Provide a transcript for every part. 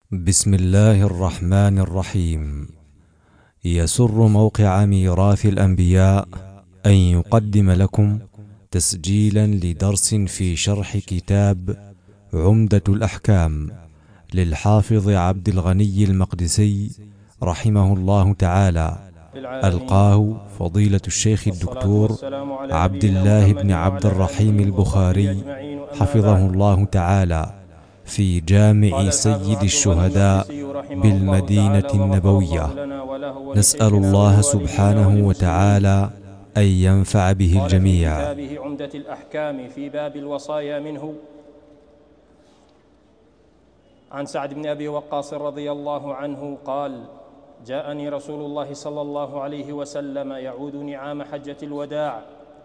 بسم الله الرحمن الرحيم. يسر موقع ميراث الأنبياء أن يقدم لكم تسجيلا لدرس في شرح كتاب عمدة الأحكام للحافظ عبد الغني المقدسي رحمه الله تعالى، ألقاه فضيلة الشيخ الدكتور عبد الله بن عبد الرحيم البخاري حفظه الله تعالى في جامع سيد الشهداء بالمدينة النبوية. نسأل الله سبحانه وتعالى أن ينفع به الجميع. قال في كتابه عمدة الأحكام في باب الوصايا منه عن سعد بن أبي وقاص رضي الله عنه قال: جاءني رسول الله صلى الله عليه وسلم يعودني عام حجة الوداع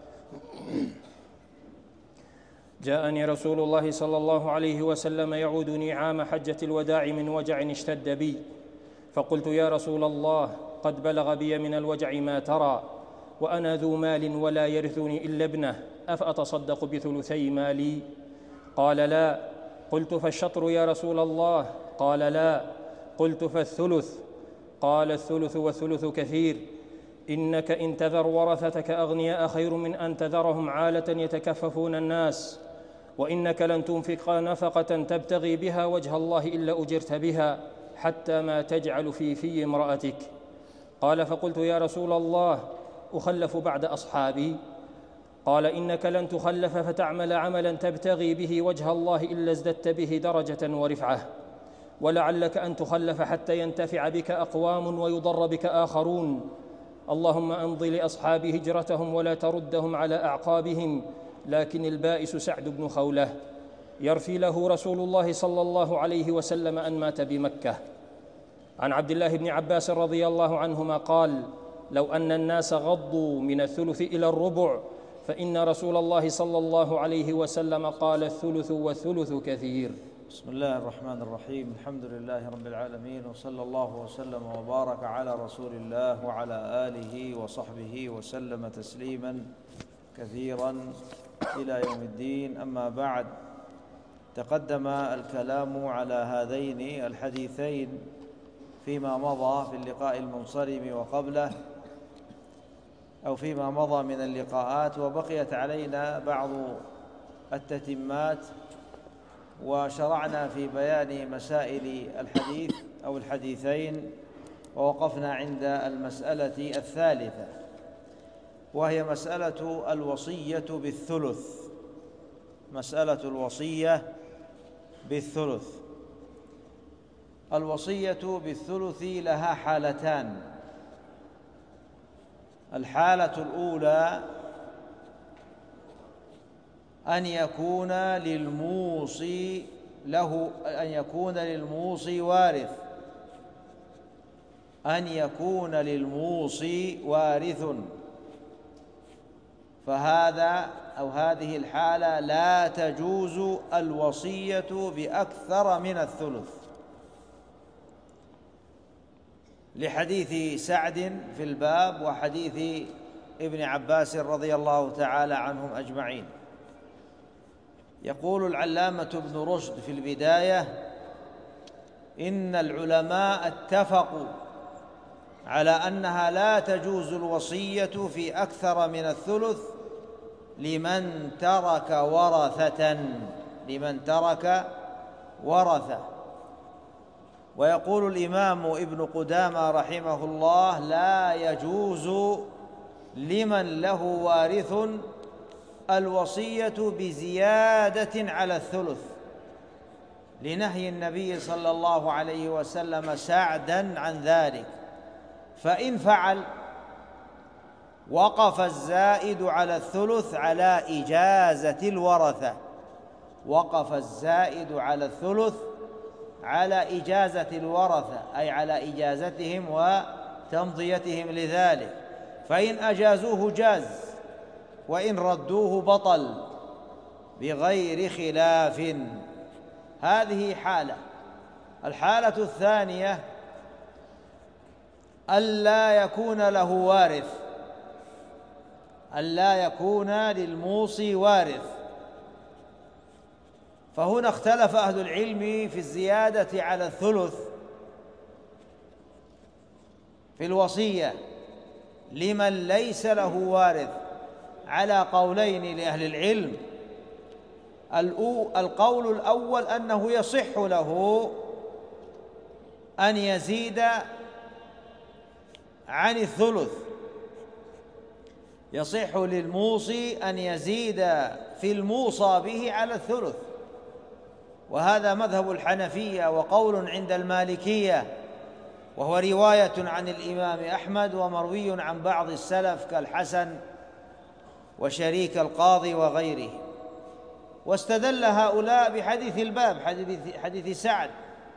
جاءني رسول الله صلى الله عليه وسلم يعودني عام حجة الوداع من وجع اشتد بي، فقلت: يا رسول الله، قد بلغ بي من الوجع ما ترى، وأنا ذو مال ولا يرثني إلا ابنه، أفأتصدق بثلثي مالي؟ قال: لا. قلت: فالشطر يا رسول الله؟ قال: لا. قلت: فالثلث؟ قال: الثلث والثلث كثير، إنك إن تذر ورثتك أغنياء خير من أن تذرهم عالة يتكففون الناس، وإنك لن تنفق نفقة تبتغي بها وجه الله إلا أجرت بها حتى ما تجعل في امرأتك. قال: فقلت: يا رسول الله، أخلف بعد أصحابي؟ قال: إنك لن تخلف فتعمل عملا تبتغي به وجه الله إلا ازددت به درجة ورفعة، ولعلك أن تخلف حتى ينتفع بك أقوام ويضر بك آخرون. اللهم أمض لأصحاب هجرتهم ولا تردهم على أعقابهم. لكن البائس سعد بن خولة يرثي له رسول الله صلى الله عليه وسلم أن مات بمكة. عن عبد الله بن عباس رضي الله عنهما قال: لو أن الناس غضوا من الثلث إلى الربع فإن رسول الله صلى الله عليه وسلم قال: الثلث والثلث كثير. بسم الله الرحمن الرحيم. الحمد لله رب العالمين، وصلى الله وسلم وبارك على رسول الله وعلى آله وصحبه وسلم تسليما كثيرا إلى يوم الدين. أما بعد، تقدم الكلام على هذين الحديثين فيما مضى في اللقاء المنصرم وقبله، أو فيما مضى من اللقاءات، وبقيت علينا بعض التتمات، وشرعنا في بيان مسائل الحديث أو الحديثين، ووقفنا عند المسألة الثالثة، وهي مسألة الوصية بالثلث. مسألة الوصية بالثلث. الوصية بالثلث لها حالتان. الحالة الأولى أن يكون للموصي وارث، أن يكون للموصي وارث، فهذا أو هذه الحالة لا تجوز الوصية بأكثر من الثلث، لحديث سعد في الباب وحديث ابن عباس رضي الله تعالى عنهم أجمعين. يقول العلامة ابن رشد في البداية: إن العلماء اتفقوا على أنها لا تجوز الوصية في أكثر من الثلث لمن ترك ورثة. ويقول الإمام ابن قدامة رحمه الله: لا يجوز لمن له وارث الوصية بزيادة على الثلث، لنهي النبي صلى الله عليه وسلم سعدا عن ذلك، فإن فعل وقف الزائد على الثلث على إجازة الورثة، وقف الزائد على الثلث على إجازة الورثة، أي على إجازتهم وتمضيتهم لذلك، فإن أجازوه جاز، وإن ردوه بطل بغير خلاف. هذه حالة. الحالة الثانية ألا يكون له وارث، ألا يكون للموصي وارث، فهنا اختلف أهل العلم في الزيادة على الثلث في الوصية لمن ليس له وارث على قولين لأهل العلم. القول الأول أنه يصح له أن يزيد عن الثلث، يصح للموصي أن يزيد في الموصى به على الثلث، وهذا مذهب الحنفية وقول عند المالكية، وهو رواية عن الإمام أحمد ومروي عن بعض السلف كالحسن وشريك القاضي وغيره. واستدل هؤلاء بحديث الباب، حديث سعد،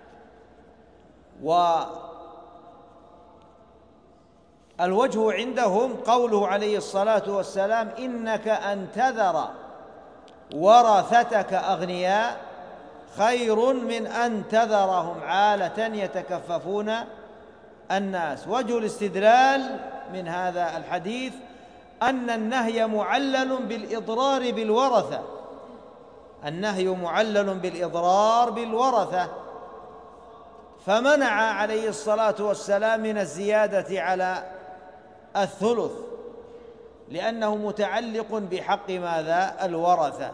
والوجه عندهم قوله عليه الصلاة والسلام: إنك أن تذر ورثتك أغنياء خير من أن تذرهم عالة يتكففون الناس. وجه الاستدلال من هذا الحديث أن النهي معلل بالإضرار بالورثة، النهي معلل بالإضرار بالورثة، فمنع عليه الصلاة والسلام من الزيادة على الثلث لأنه متعلق بحق ماذا؟ الورثة.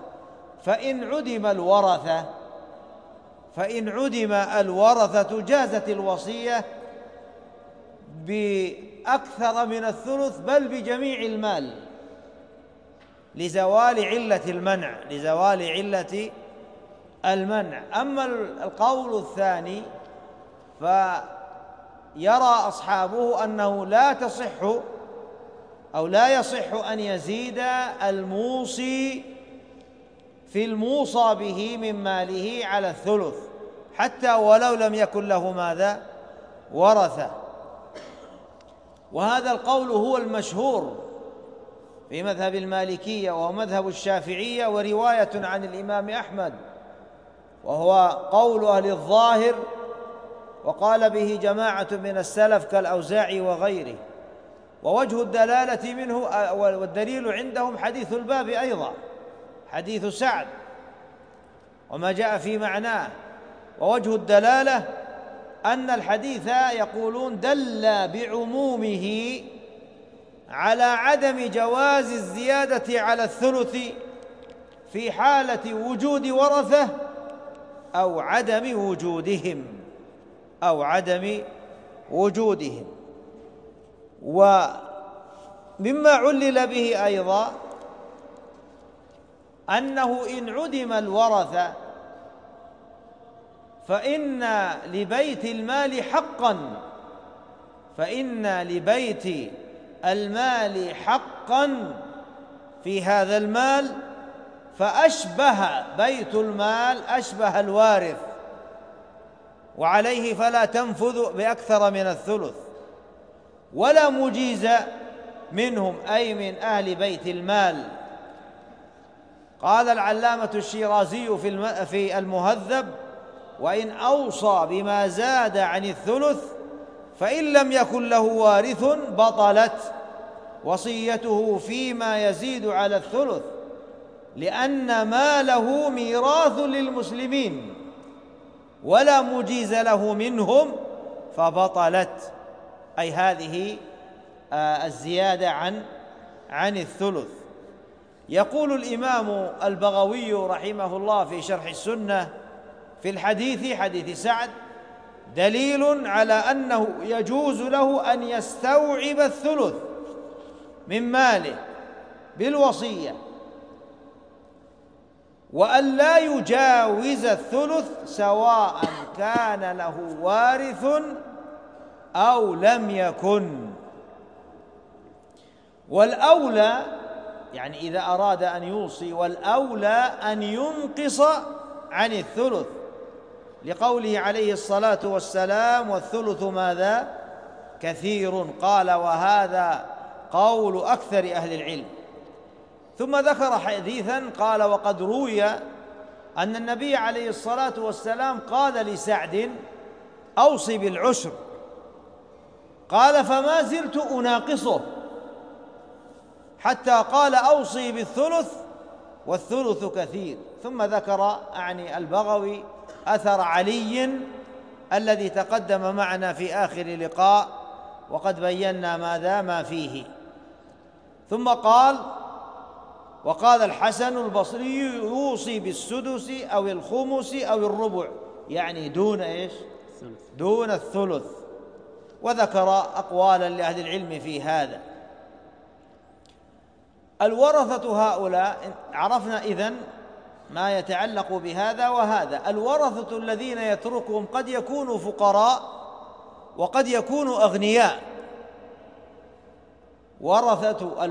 فإن عدم الورثة جازت الوصية بأكثر من الثلث بل بجميع المال لزوال علة المنع. أما القول الثاني فيرى أصحابه أنه لا يصح أن يزيد الموصي في الموصى به من ماله على الثلث حتى ولو لم يكن له ماذا؟ ورثة. وهذا القول هو المشهور في مذهب المالكية ومذهب الشافعية ورواية عن الإمام أحمد، وهو قول أهل الظاهر، وقال به جماعة من السلف كالأوزاعي وغيره. ووجه الدلالة منه والدليل عندهم حديث الباب أيضا، حديث سعد وما جاء في معناه. ووجه الدلالة أن الحديث يقولون دل بعمومه على عدم جواز الزيادة على الثلث في حالة وجود ورثة أو عدم وجودهم. ومما علل به أيضا أنه إن عدم الورثة فإن لبيت المال حقا في هذا المال، فأشبه بيت المال أشبه الوارث، وعليه فلا تنفذ بأكثر من الثلث، ولا مجيز منهم أي من أهل بيت المال. قال العلامة الشيرازي في المهذب: وإن أوصى بما زاد عن الثلث فإن لم يكن له وارث بطلت وصيته فيما يزيد على الثلث، لأن ماله ميراث للمسلمين ولا مجيز له منهم فبطلت، أي هذه الزيادة عن الثلث. يقول الإمام البغوي رحمه الله في شرح السنة في حديث سعد: دليل على أنه يجوز له أن يستوعب الثلث من ماله بالوصية، وأن لا يجاوز الثلث سواء كان له وارث أو لم يكن. والأولى، يعني إذا أراد أن يوصي، والأولى أن ينقص عن الثلث، لقوله عليه الصلاة والسلام: والثلث ماذا؟ كثير. قال: وهذا قول أكثر أهل العلم. ثم ذكر حديثا قال: وقد روي أن النبي عليه الصلاة والسلام قال لسعد: أوصي بالعشر. قال: فما زلت أناقصه حتى قال: أوصي بالثلث، والثلث كثير. ثم ذكر البغوي أثر علي الذي تقدم معنا في آخر لقاء، وقد بينا ما فيه. ثم قال: وقال الحسن البصري يوصي بالسدس أو الخمس أو الربع، يعني دون إيش؟ دون الثلث. وذكر أقوالا لأهل العلم في هذا. الورثة هؤلاء، عرفنا إذن ما يتعلق بهذا وهذا. الورثة الذين يتركهم قد يكونوا فقراء وقد يكونوا أغنياء. ورثة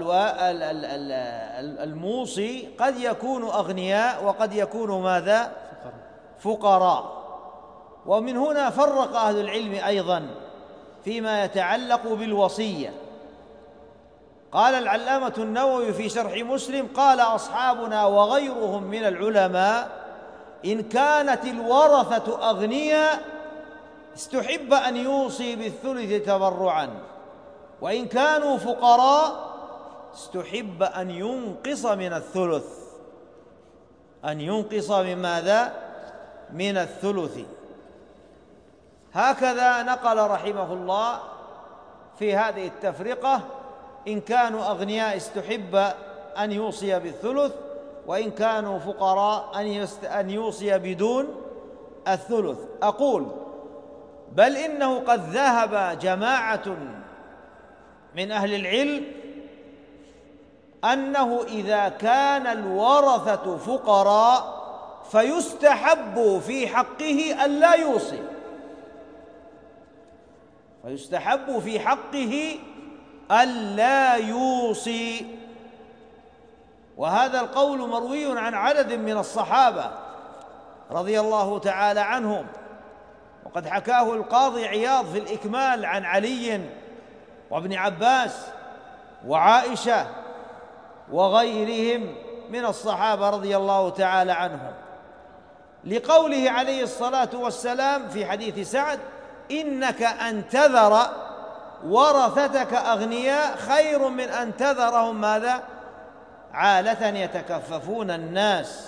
الموصي قد يكونوا أغنياء وقد يكونوا ماذا؟ فقراء. ومن هنا فرق أهل العلم أيضا فيما يتعلق بالوصية. قال العلامة النووي في شرح مسلم: قال أصحابنا وغيرهم من العلماء: إن كانت الورثة أغنياء استحب أن يوصي بالثلث تبرعا، وإن كانوا فقراء استحب أن ينقص من الثلث. أن ينقص من ماذا؟ من الثلث. هكذا نقل رحمه الله في هذه التفرقة: إن كانوا أغنياء استحب أن يوصي بالثلث، وإن كانوا فقراء أن يوصي بدون الثلث. أقول: بل إنه قد ذهب جماعة من أهل العلم أنه إذا كان الورثة فقراء فيستحب في حقه ألا يوصي، فيستحب في حقه ألا يوصي. وهذا القول مروي عن عدد من الصحابة رضي الله تعالى عنهم، وقد حكاه القاضي عياض في الإكمال عن علي وابن عباس وعائشة وغيرهم من الصحابة رضي الله تعالى عنهم، لقوله عليه الصلاة والسلام في حديث سعد: إنك أن تذر ورثتك أغنياء خير من أن تذرهم ماذا؟ عالة يتكففون الناس.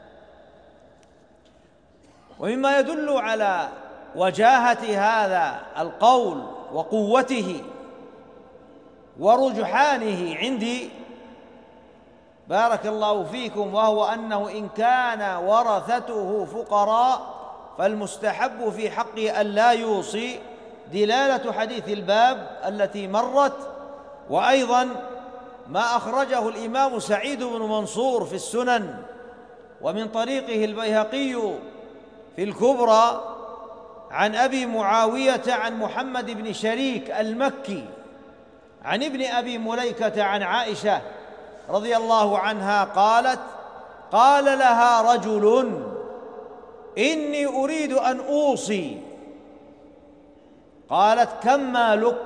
ومما يدل على وجاهة هذا القول وقوته ورجحانه عندي بارك الله فيكم، وهو أنه إن كان ورثته فقراء فالمستحب في حقه ألا يوصي، دلالة حديث الباب التي مرت، وأيضا ما أخرجه الإمام سعيد بن منصور في السنن، ومن طريقه البيهقي في الكبرى عن أبي معاوية عن محمد بن شريك المكي عن ابن أبي مليكة عن عائشة رضي الله عنها قالت: قال لها رجل: إني أريد أن أوصي. قالت: كم مالك؟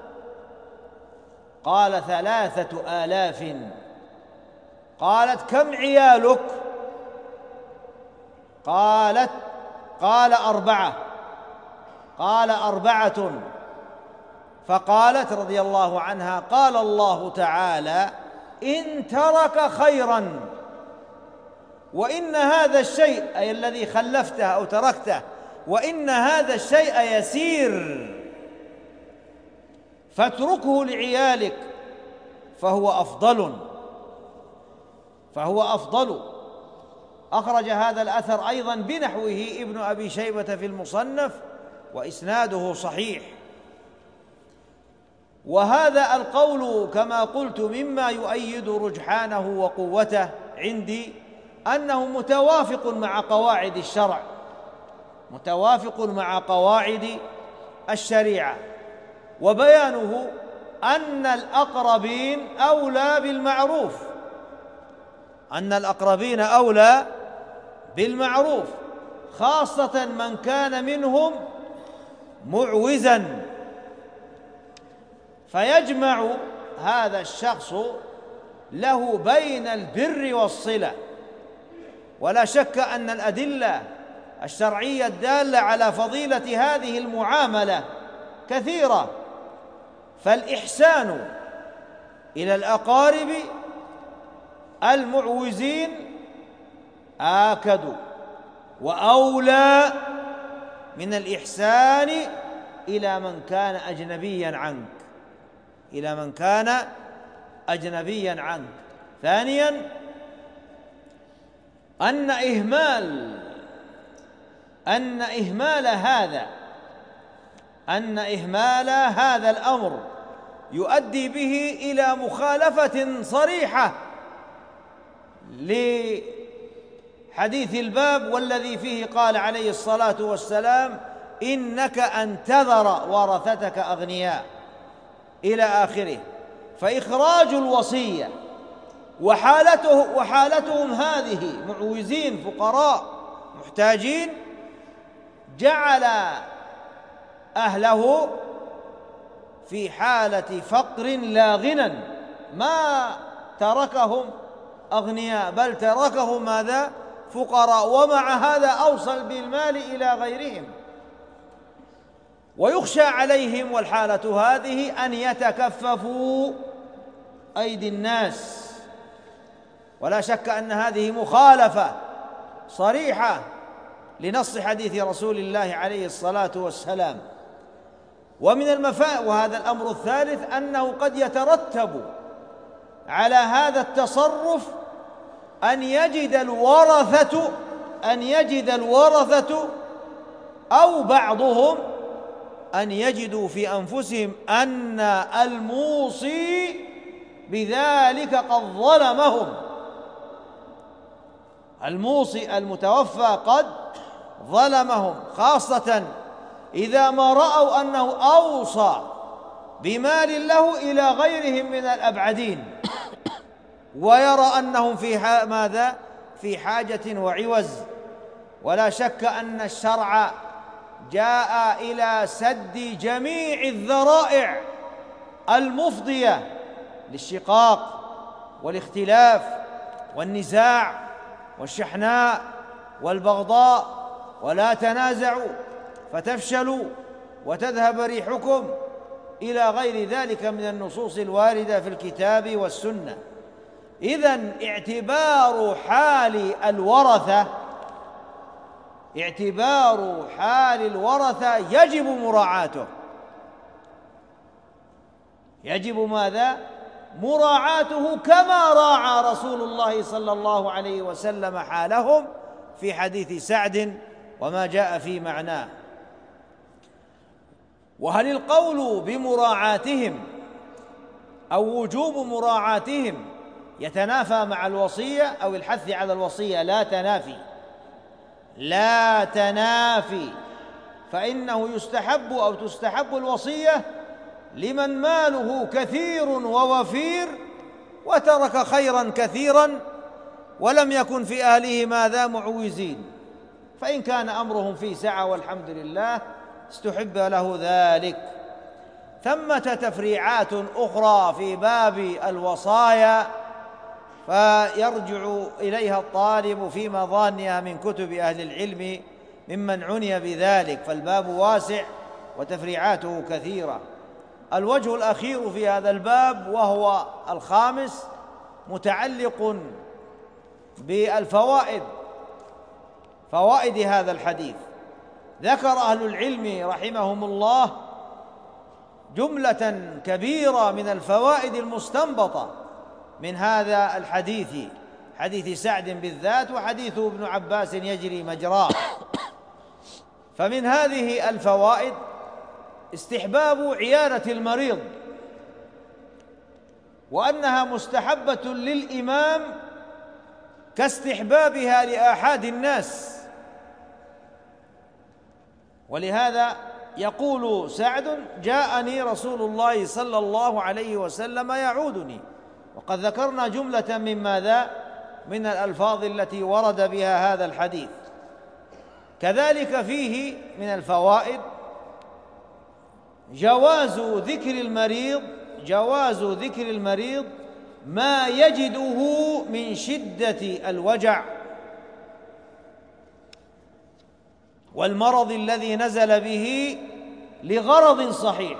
قال: 3000. قالت: كم عيالك؟ قال: 4. قال: 4. فقالت رضي الله عنها: قال الله تعالى: إن ترك خيرا، وإن هذا الشيء أي الذي خلفته أو تركته، وإن هذا الشيء يسير فاتركه لعيالك فهو أفضل. أخرج هذا الأثر أيضا بنحوه ابن أبي شيبة في المصنف، وإسناده صحيح. وهذا القول كما قلت مما يؤيد رجحانه وقوته عندي أنه متوافق مع قواعد الشرع، متوافق مع قواعد الشريعة، وبيانه أن الأقربين أولى بالمعروف، أن الأقربين أولى بالمعروف، خاصة من كان منهم معوزا، فيجمع هذا الشخص له بين البر والصلة. ولا شك أن الأدلة الشرعية الدالة على فضيلة هذه المعاملة كثيرة، فالإحسان إلى الأقارب المعوزين آكد وأولى من الإحسان إلى من كان أجنبيا عنك، إلى من كان أجنبيا عنك. ثانيا أن إهمال هذا الأمر يؤدي به إلى مخالفة صريحة لحديث الباب والذي فيه قال عليه الصلاة والسلام: إنك أن تذر ورثتك أغنياء إلى آخره. فإخراج الوصية وحالتهم هذه معوزين فقراء محتاجين جعل أهله في حالة فقر لا غنى، ما تركهم أغنياء بل تركهم ماذا؟ فقراء. ومع هذا أوصل بالمال إلى غيرهم، ويخشى عليهم والحالة هذه أن يتكففوا أيدي الناس. ولا شك أن هذه مخالفة صريحة لنص حديث رسول الله عليه الصلاة والسلام. وهذا الأمر الثالث أنه قد يترتب على هذا التصرف أن يجد الورثة أو بعضهم أن يجدوا في أنفسهم أن الموصي بذلك قد ظلمهم، الموصي المتوفى قد ظلمهم، خاصة إذا ما رأوا أنه أوصى بمال له إلى غيرهم من الأبعدين، ويرى أنهم في حاجة وعوز. ولا شك أن الشرع جاء إلى سد جميع الذرائع المفضية للشقاق والاختلاف والنزاع والشحناء والبغضاء: ولا تنازعوا فتفشلوا وتذهب ريحكم، إلى غير ذلك من النصوص الواردة في الكتاب والسنة. إذن اعتبار حال الورثة يجب مراعاته، يجب ماذا؟ مراعاته، كما راعى رسول الله صلى الله عليه وسلم حالهم في حديث سعد وما جاء في معناه. وهل القول بمراعاتهم أو وجوب مراعاتهم يتنافى مع الوصية أو الحث على الوصية؟ لا تنافي، فإنه يستحب أو تستحب الوصية لمن ماله كثير ووفير وترك خيرا كثيرا ولم يكن في أهله ماذا؟ معوزين. فإن كان أمرهم في سعة والحمد لله استحب له ذلك. ثمة تفريعات أخرى في باب الوصايا فيرجع إليها الطالب في مظانها من كتب أهل العلم ممن عني بذلك، فالباب واسع وتفريعاته كثيرة. الوجه الأخير في هذا الباب وهو الخامس متعلق بالفوائد، فوائد هذا الحديث. ذكر أهل العلم رحمهم الله جملة كبيرة من الفوائد المستنبطة من هذا الحديث، حديث سعد بالذات وحديث ابن عباس يجري مجراه. فمن هذه الفوائد استحباب عيادة المريض، وأنها مستحبة للإمام كاستحبابها لآحاد الناس. ولهذا يقول سعد: جاءني رسول الله صلى الله عليه وسلم يعودني. وقد ذكرنا جملة من ماذا؟ من الألفاظ التي ورد بها هذا الحديث. كذلك فيه من الفوائد جواز ذكر المريض ما يجده من شدة الوجع والمرض الذي نزل به لغرض صحيح،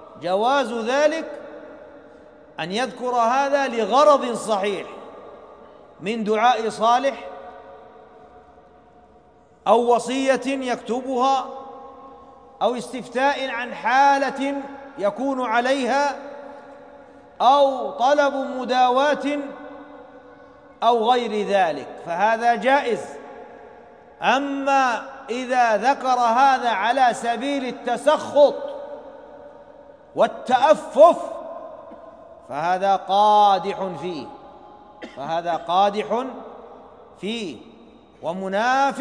جواز ذلك أن يذكر هذا لغرض صحيح، من دعاء صالح أو وصية يكتبها أو استفتاء عن حالة يكون عليها أو طلب مداواة أو غير ذلك، فهذا جائز. أما إذا ذكر هذا على سبيل التسخط والتأفف فهذا قادح فيه ومناف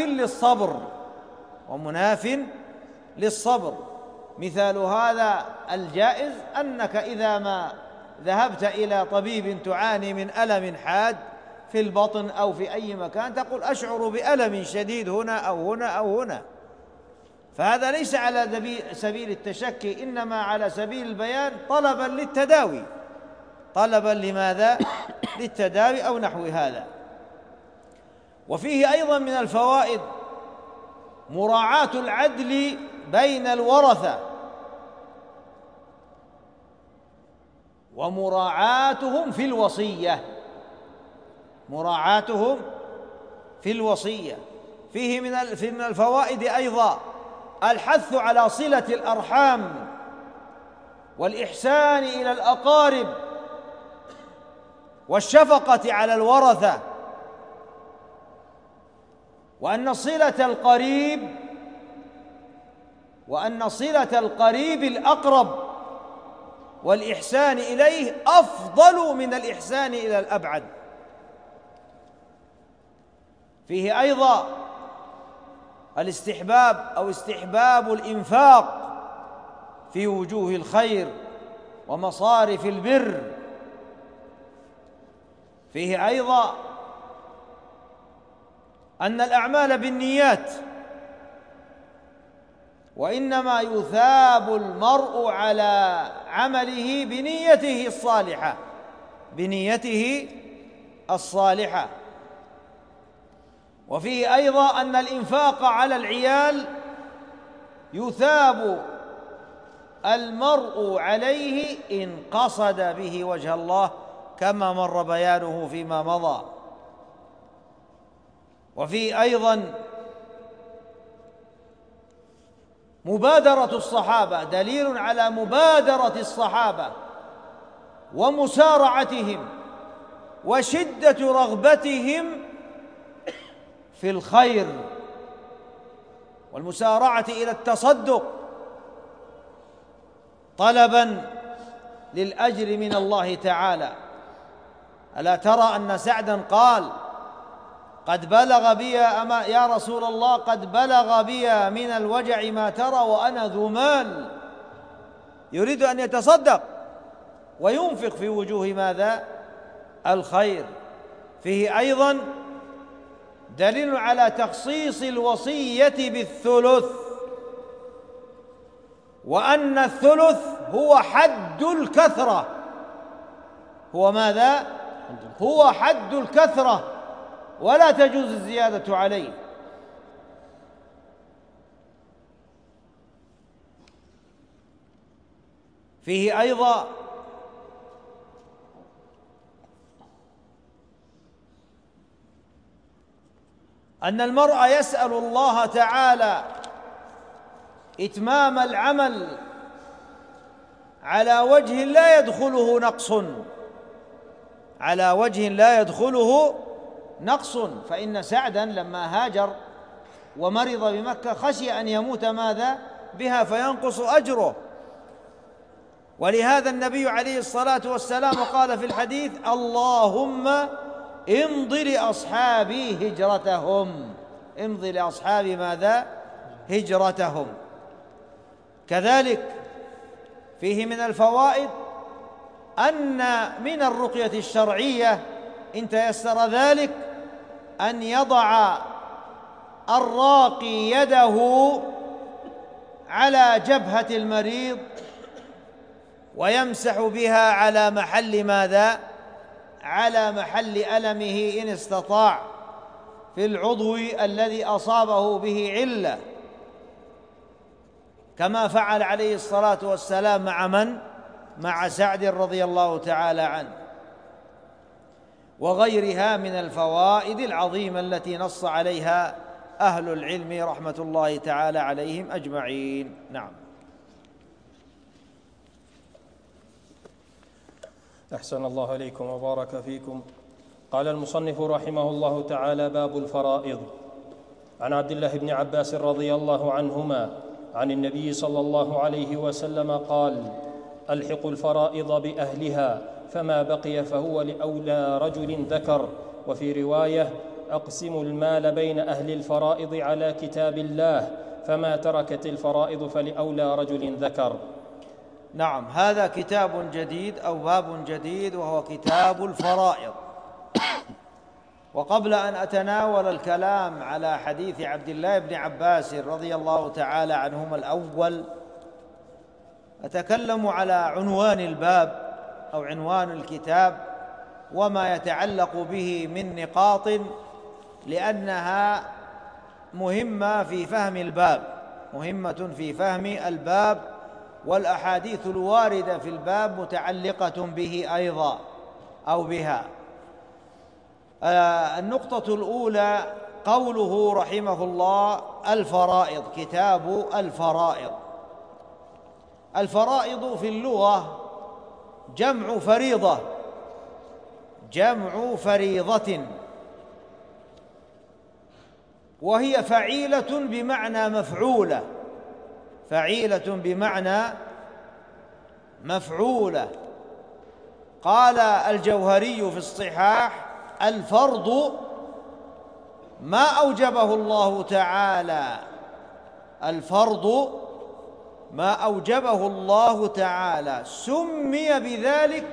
للصبر. مثال هذا الجائز أنك إذا ما ذهبت إلى طبيب تعاني من ألم حاد في البطن أو في أي مكان تقول أشعر بألم شديد هنا أو هنا أو هنا، فهذا ليس على سبيل التشكي، إنما على سبيل البيان طلبا للتداوي. طلبا لماذا؟ للتداوي أو نحو هذا. وفيه أيضا من الفوائد مراعاة العدل بين الورثة ومراعاتهم في الوصية. فيه من الفوائد أيضا الحث على صلة الأرحام والإحسان إلى الأقارب والشفقة على الورثة، وأن صلة القريب الأقرب والإحسان إليه أفضل من الإحسان إلى الأبعد. فيه أيضا استحباب الإنفاق في وجوه الخير ومصارف البر. فيه أيضا أن الأعمال بالنيات، وإنما يثاب المرء على عمله بنيته الصالحة. وفيه أيضا أن الإنفاق على العيال يثاب المرء عليه إن قصد به وجه الله، كما مر بيانه فيما مضى. وفيه أيضا مبادرة الصحابة، دليل على مبادرة الصحابة ومسارعتهم وشدة رغبتهم في الخير والمسارعة إلى التصدق طلبا للأجر من الله تعالى. ألا ترى أن سعدا قال قد بلغ بي يا رسول الله قد بلغ بي من الوجع ما ترى وأنا ذو مال، يريد أن يتصدق وينفق في وجوه ماذا؟ الخير. فيه أيضا دليل على تخصيص الوصية بالثلث، وأن الثلث هو حد الكثرة. هو ماذا؟ هو حد الكثرة، ولا تجوز الزيادة عليه. فيه أيضا أن المرء يسأل الله تعالى إتمام العمل على وجه لا يدخله نقص، فإن سعدا لما هاجر ومرض بمكة خشي أن يموت ماذا؟ بها فينقص أجره. ولهذا النبي عليه الصلاة والسلام قال في الحديث اللهم امض لأصحابي هجرتهم، امض لأصحابي ماذا؟ هجرتهم. كذلك فيه من الفوائد أن من الرقية الشرعية إن تيسر ذلك أن يضع الراقي يده على جبهة المريض ويمسح بها على محل ماذا؟ على محل ألمه إن استطاع في العضو الذي أصابه به علة، كما فعل عليه الصلاة والسلام. مع من؟ مع سعد رضي الله تعالى عنه. وغيرها من الفوائد العظيمة التي نص عليها أهل العلم رحمة الله تعالى عليهم أجمعين. نعم. أحسن الله إليكم وبارك فيكم. قال المصنف رحمه الله تعالى: باب الفرائض. عن عبد الله بن عباس رضي الله عنهما عن النبي صلى الله عليه وسلم قال: ألحقوا الفرائض بأهلها، فما بقي فهو لأولى رجل ذكر. وفي رواية: أقسموا المال بين أهل الفرائض على كتاب الله، فما تركت الفرائض فلأولى رجل ذكر. نعم، هذا كتاب جديد أو باب جديد، وهو كتاب الفرائض. وقبل أن أتناول الكلام على حديث عبد الله بن عباس رضي الله تعالى عنهما الأول، أتكلم على عنوان الباب أو عنوان الكتاب وما يتعلق به من نقاط، لأنها مهمة في فهم الباب، مهمة في فهم الباب، والأحاديث الواردة في الباب متعلقة به أيضا أو بها. النقطة الأولى قوله رحمه الله: الفرائض، كتاب الفرائض. الفرائض في اللغة جمع فريضة، جمع فريضة، وهي فعيلة بمعنى مفعولة، فعيلة بمعنى مفعولة. قال الجوهري في الصحاح: الفرض ما أوجبه الله تعالى، الفرض ما أوجبه الله تعالى سمي بذلك.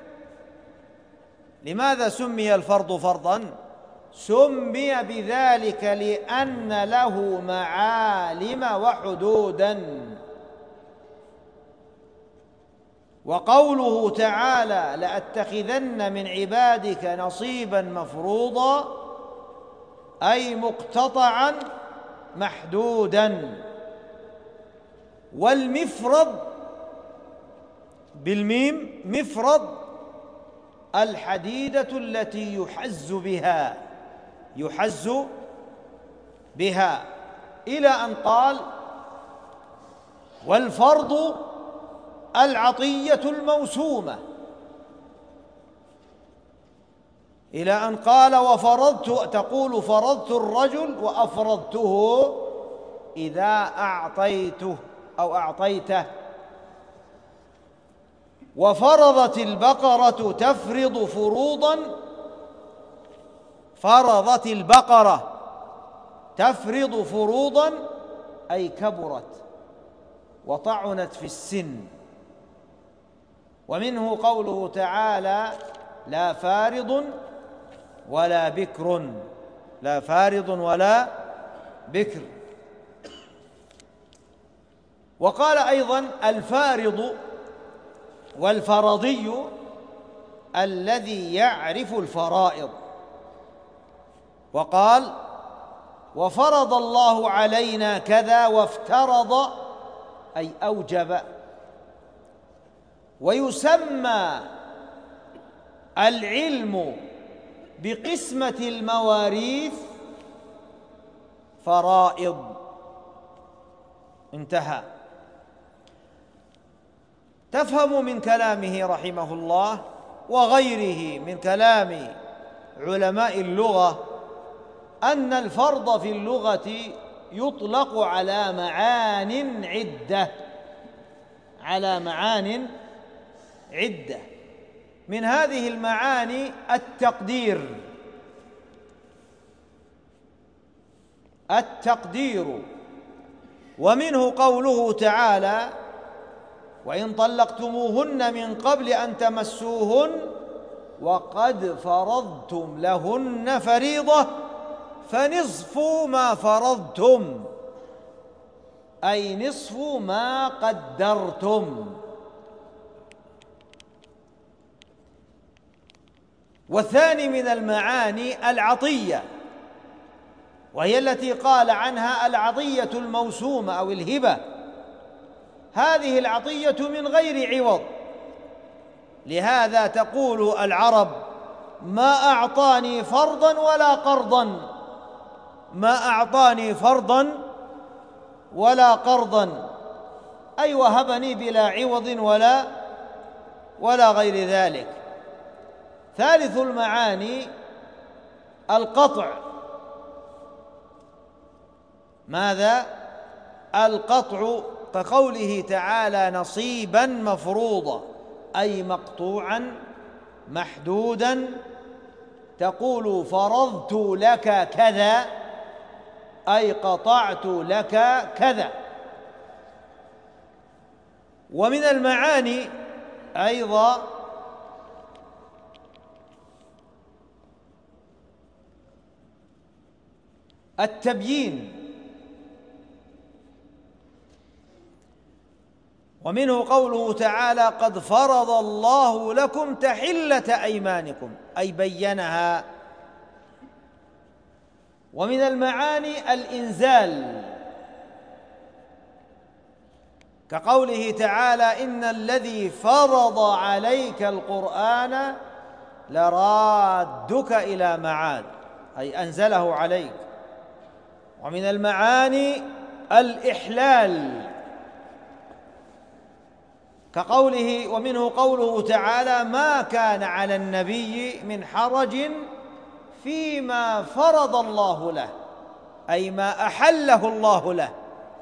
لماذا سمي الفرض فرضا؟ سمي بذلك لأن له معالم وحدودا. وقوله تعالى: لأتخذن من عبادك نصيبا مفروضا، أي مقتطعا محدودا. والمفرض بالميم، مفرض الحديدة التي يحز بها، يحز بها، إلى أن قال: والفرض العطية الموسومة، إلى أن قال: وفرضت، تقول فرضت الرجل وأفرضته إذا أعطيته أو أعطيته. وفرضت البقرة تفرض فروضا، فرضت البقرة تفرض فروضا أي كبرت وطعنت في السن. ومنه قوله تعالى: لا فارض ولا بكر، لا فارض ولا بكر. وقال أيضا: الفارض والفرضي الذي يعرف الفرائض. وقال: وفرض الله علينا كذا، وافترض أي أوجب. ويسمى العلم بقسمة المواريث فرائض. انتهى. تفهم من كلامه رحمه الله وغيره من كلام علماء اللغة أن الفرض في اللغة يطلق على معان عدة، على معان عدة. من هذه المعاني التقدير، التقدير. ومنه قوله تعالى: وإن طلقتموهن من قبل أن تمسوهن وقد فرضتم لهن فريضة فنصف ما فرضتم، أي نصف ما قدرتم. والثاني من المعاني العطية، وهي التي قال عنها العطية الموسومة أو الهبة. هذه العطية من غير عوض، لهذا تقول العرب: ما أعطاني فرضا ولا قرضا، ما أعطاني فرضا ولا قرضا، أي وهبني بلا عوض ولا غير ذلك. ثالث المعاني القطع. ماذا؟ القطع، كقوله تعالى نصيبا مفروضا، أي مقطوعا محدودا، تقول فرضت لك كذا، أي قطعت لك كذا. ومن المعاني أيضا التبيين، ومنه قوله تعالى قد فرض الله لكم تحلة أيمانكم، أي بينها. ومن المعاني الإنزال، كقوله تعالى إن الذي فرض عليك القرآن لرادك إلى معاد، أي أنزله عليك. ومن المعاني الإحلال، كقوله ومنه قوله تعالى ما كان على النبي من حرج فيما فرض الله له، أي ما أحله الله له.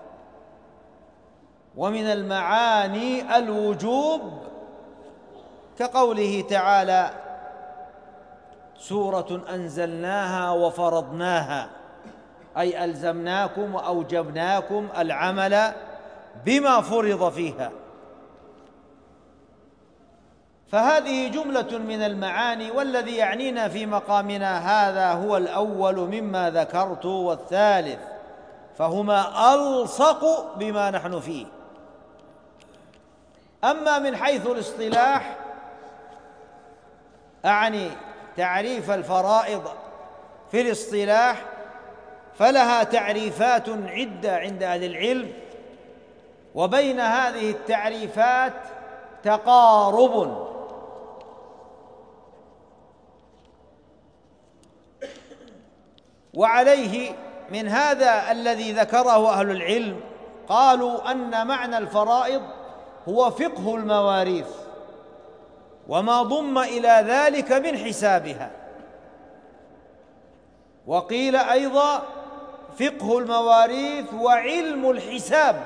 ومن المعاني الوجوب، كقوله تعالى سورة أنزلناها وفرضناها، أي ألزمناكم وأوجبناكم العمل بما فرض فيها. فهذه جملة من المعاني، والذي يعنينا في مقامنا هذا هو الأول مما ذكرت والثالث، فهما ألصق بما نحن فيه. أما من حيث الاصطلاح، أعني تعريف الفرائض في الاصطلاح، فلها تعريفات عدة عند أهل العلم، وبين هذه التعريفات تقارب. وعليه من هذا الذي ذكره أهل العلم قالوا أن معنى الفرائض هو فقه المواريث وما ضم إلى ذلك من حسابها. وقيل أيضا فقه المواريث وعلم الحساب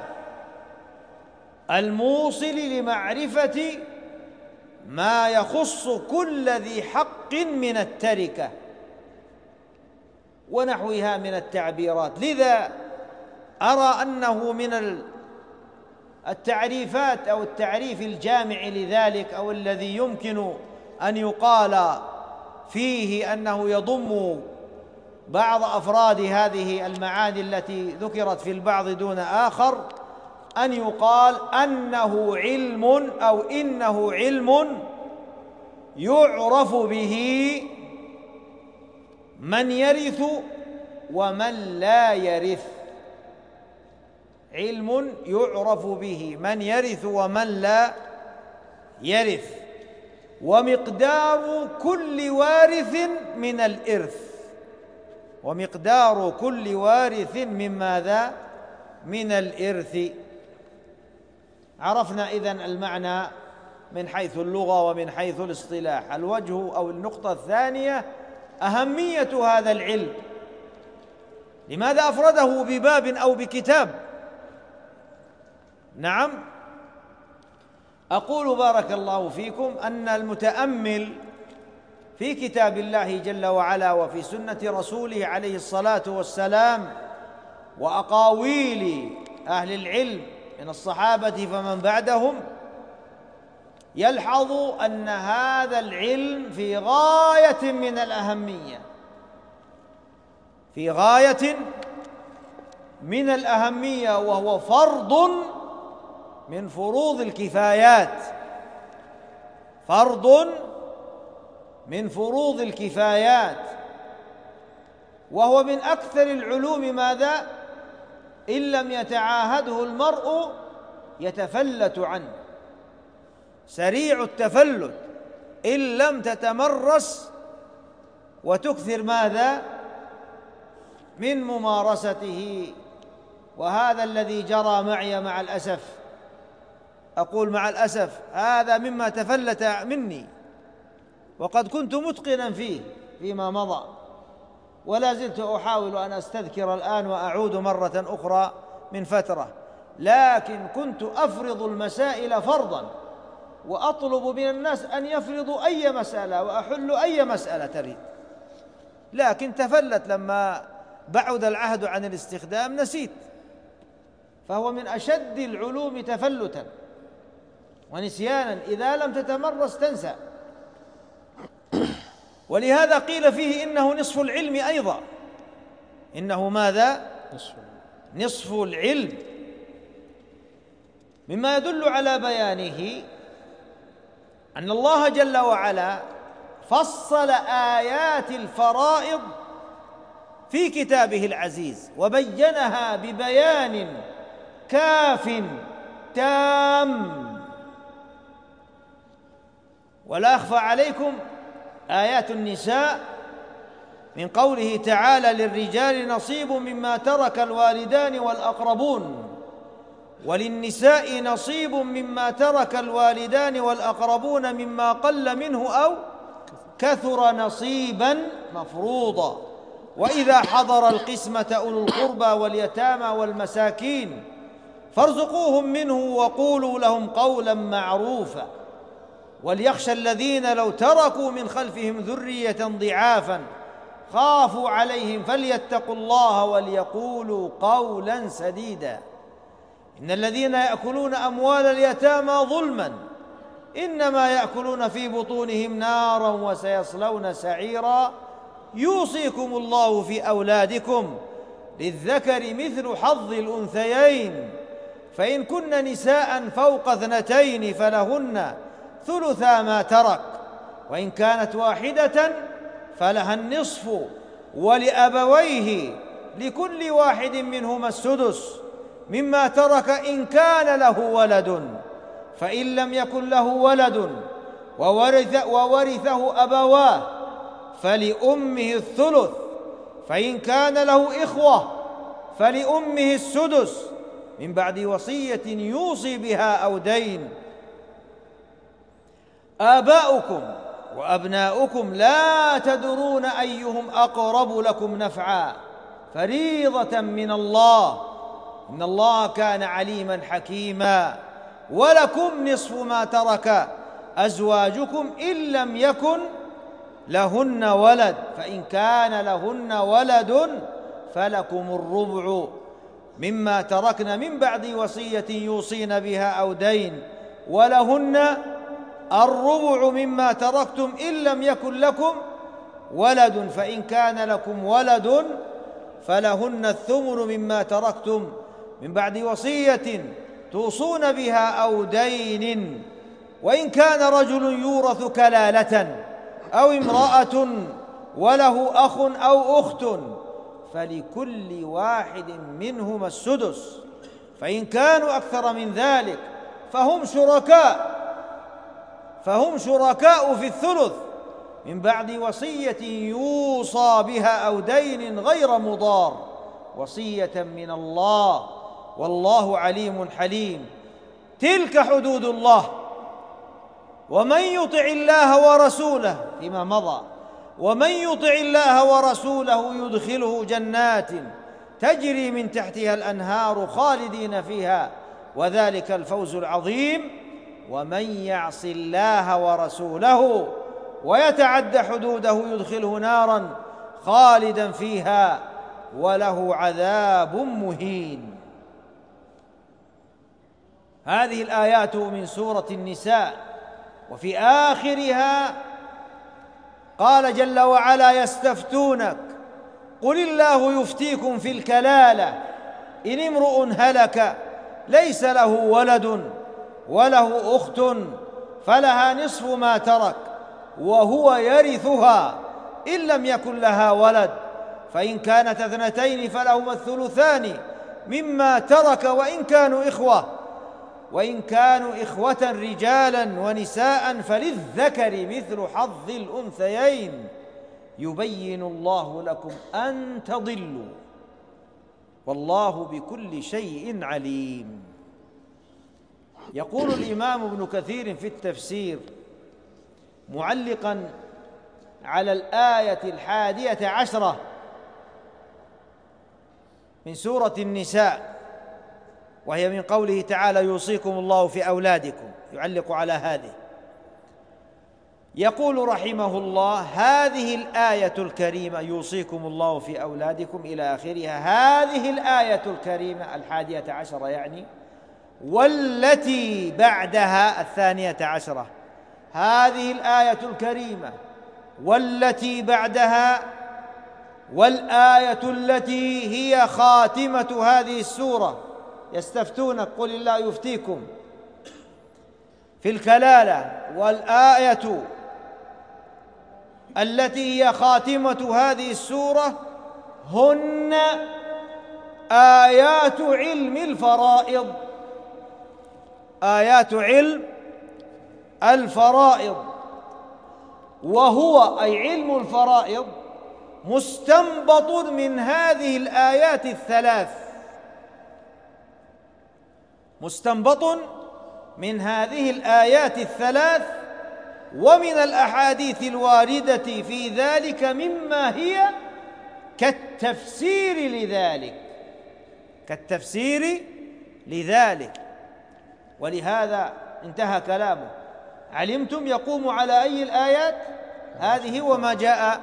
الموصل لمعرفة ما يخص كل ذي حق من التركة ونحوها من التعبيرات. لذا أرى أنه من التعريفات أو التعريف الجامع لذلك، أو الذي يمكن أن يقال فيه أنه يضم بعض أفراد هذه المعاني التي ذكرت في البعض دون آخر، أن يقال أنه علم أو إنه علم يعرف به من يرث ومن لا يرث، علم يعرف به من يرث ومن لا يرث، ومقدار كل وارث من الإرث، ومقدار كل وارث من ماذا؟ من الإرث. عرفنا إذن المعنى من حيث اللغة ومن حيث الاصطلاح. الوجه أو النقطة الثانية أهمية هذا العلم، لماذا أفرده بباب أو بكتاب؟ نعم، أقول بارك الله فيكم أن المتأمل في كتاب الله جل وعلا وفي سنة رسوله عليه الصلاة والسلام وأقاويل أهل العلم من الصحابة فمن بعدهم يلحظ أن هذا العلم في غاية من الأهمية، في غاية من الأهمية، وهو فرض من فروض الكفايات، فرض من فروض الكفايات، وهو من أكثر العلوم ماذا؟ إن لم يتعاهده المرء يتفلت عنه، سريع التفلت إن لم تتمرس وتكثر ماذا؟ من ممارسته. وهذا الذي جرى معي مع الأسف، أقول مع الأسف، هذا مما تفلت مني، وقد كنت متقنا فيه فيما مضى، ولا زلت أحاول أن أستذكر الآن وأعود مرة أخرى من فترة، لكن كنت أفرض المسائل فرضا، وأطلب من الناس أن يفرضوا أي مسألة وأحل أي مسألة تريد، لكن تفلت لما بعد العهد عن الاستخدام نسيت. فهو من أشد العلوم تفلتا ونسيانا، إذا لم تتمرس تنسى. ولهذا قيل فيه إنه نصف العلم أيضا. إنه ماذا؟ نصف العلم. مما يدل على بيانه أن الله جل وعلا فصل آيات الفرائض في كتابه العزيز وبينها ببيان كاف تام. ولا أخفى عليكم آيات النساء من قوله تعالى: للرجال نصيب مما ترك الوالدان والأقربون، وللنساء نصيب مما ترك الوالدان والأقربون مما قل منه أو كثر نصيبا مفروضا. وإذا حضر القسمة أولو القربى واليتامى والمساكين فارزقوهم منه وقولوا لهم قولا معروفا. وليخشى الذين لو تركوا من خلفهم ذرية ضعافا خافوا عليهم فليتقوا الله وليقولوا قولا سديدا. إن الذين يأكلون أموال اليتامى ظلما إنما يأكلون في بطونهم نارا وسيصلون سعيرا. يوصيكم الله في أولادكم للذكر مثل حظ الأنثيين، فإن كن نساء فوق 2 فلهن ثلثا ما ترك، وإن كانت واحدة فلها النصف، ولأبويه لكل واحد منهما السدس مما ترك إن كان له ولد، فإن لم يكن له ولد وورثه أبواه فلأمه الثلث، فإن كان له إخوة فلأمه السدس من بعد وصية يوصي بها أو دين. آباؤكم وأبناؤكم لا تدرون أيهم أقرب لكم نفعا فريضة من الله إن الله كان عليما حكيما. ولكم نصف ما ترك أزواجكم إن لم يكن لهن ولد، فإن كان لهن ولد فلكم الربع مما تركن من بعد وصية يوصين بها أو دين، ولهن الربع مما تركتم إن لم يكن لكم ولد، فإن كان لكم ولد فلهن الثمن مما تركتم من بعد وصية توصون بها أو دين. وإن كان رجل يورث كلالة أو امرأة وله أخ أو أخت فلكل واحد منهما السدس، فإن كانوا أكثر من ذلك فهم شركاء في الثلث من بعد وصية يوصى بها أو دين غير مضار، وصية من الله والله عليم حليم. تلك حدود الله، ومن يطع الله ورسوله فيما مضى، ومن يطع الله ورسوله يدخله جنات تجري من تحتها الأنهار خالدين فيها وذلك الفوز العظيم. ومن يعص الله ورسوله ويتعد حدوده يدخله نارا خالدا فيها وله عذاب مهين. هذه الآيات من سورة النساء، وفي آخرها قال جل وعلا: يستفتونك قل الله يفتيكم في الكلالة إن امرؤ هلك ليس له ولد وله أخت فلها نصف ما ترك وهو يرثها إن لم يكن لها ولد، فإن كانت 2 فلهما الثلثان مما ترك وإن كانوا إخوة رجالا ونساء فللذكر مثل حظ الأنثيين يبين الله لكم أن تضلوا والله بكل شيء عليم. يقول الإمام ابن كثير في التفسير معلقا على الآية 11 من سورة النساء، وهي من قوله تعالى يوصيكم الله في أولادكم، يعلق على هذه، يقول رحمه الله: هذه الآية الكريمة يوصيكم الله في أولادكم إلى آخرها، هذه الآية الكريمة 11 يعني، والتي بعدها 12، هذه الآية الكريمة والتي بعدها والآية التي هي خاتمة هذه السورة، يستفتونك قل الله يفتيكم في الكلالة، والآية التي هي خاتمة هذه السورة هن آيات علم الفرائض، آيات علم الفرائض، وهو أي علم الفرائض مستنبط من هذه الآيات الثلاث، مستنبط من هذه الآيات الثلاث ومن الأحاديث الواردة في ذلك مما هي كالتفسير لذلك، كالتفسير لذلك. ولهذا انتهى كلامه. علمتم يقوم على أي الآيات؟ هذه وما جاء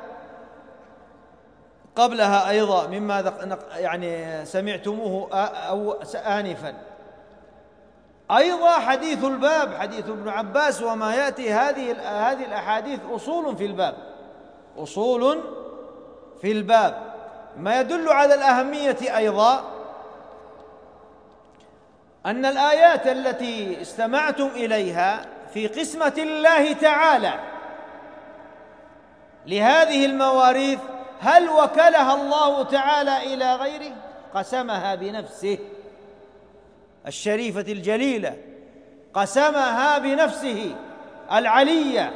قبلها أيضا مما يعني سمعتموه آنفا. أيضا حديث الباب، حديث ابن عباس وما يأتي، هذه الأحاديث أصول في الباب، أصول في الباب. ما يدل على الأهمية أيضا أن الآيات التي استمعتم إليها في قسمة الله تعالى لهذه المواريث، هل وكلها الله تعالى إلى غيره؟ قسمها بنفسه الشريفة الجليلة، قسمها بنفسه العلية.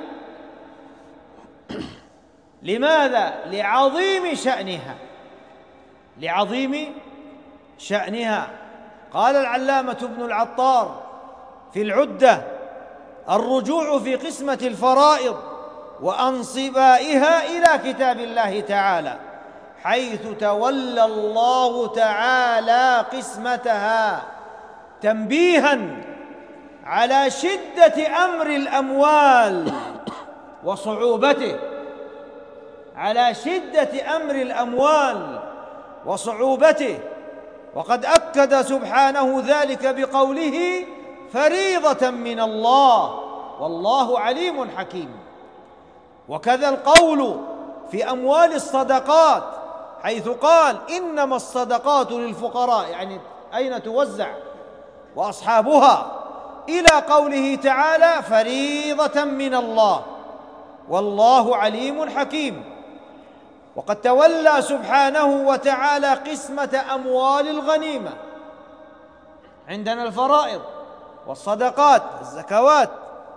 لماذا؟ لعظيم شأنها، لعظيم شأنها. قال العلامة ابن العطار في العدة: الرجوع في قسمة الفرائض وأنصبائها إلى كتاب الله تعالى، حيث تولى الله تعالى قسمتها تنبيها على شدة أمر الأموال وصعوبته، على شدة أمر الأموال وصعوبته. وقد أكد سبحانه ذلك بقوله: فريضة من الله والله عليم حكيم. وكذا القول في أموال الصدقات، حيث قال: إنما الصدقات للفقراء، يعني أين توزع وأصحابها، إلى قوله تعالى: فريضة من الله والله عليم حكيم. وقد تولى سبحانه وتعالى قسمة أموال الغنيمة، عندنا الفرائض والصدقات الزكوات،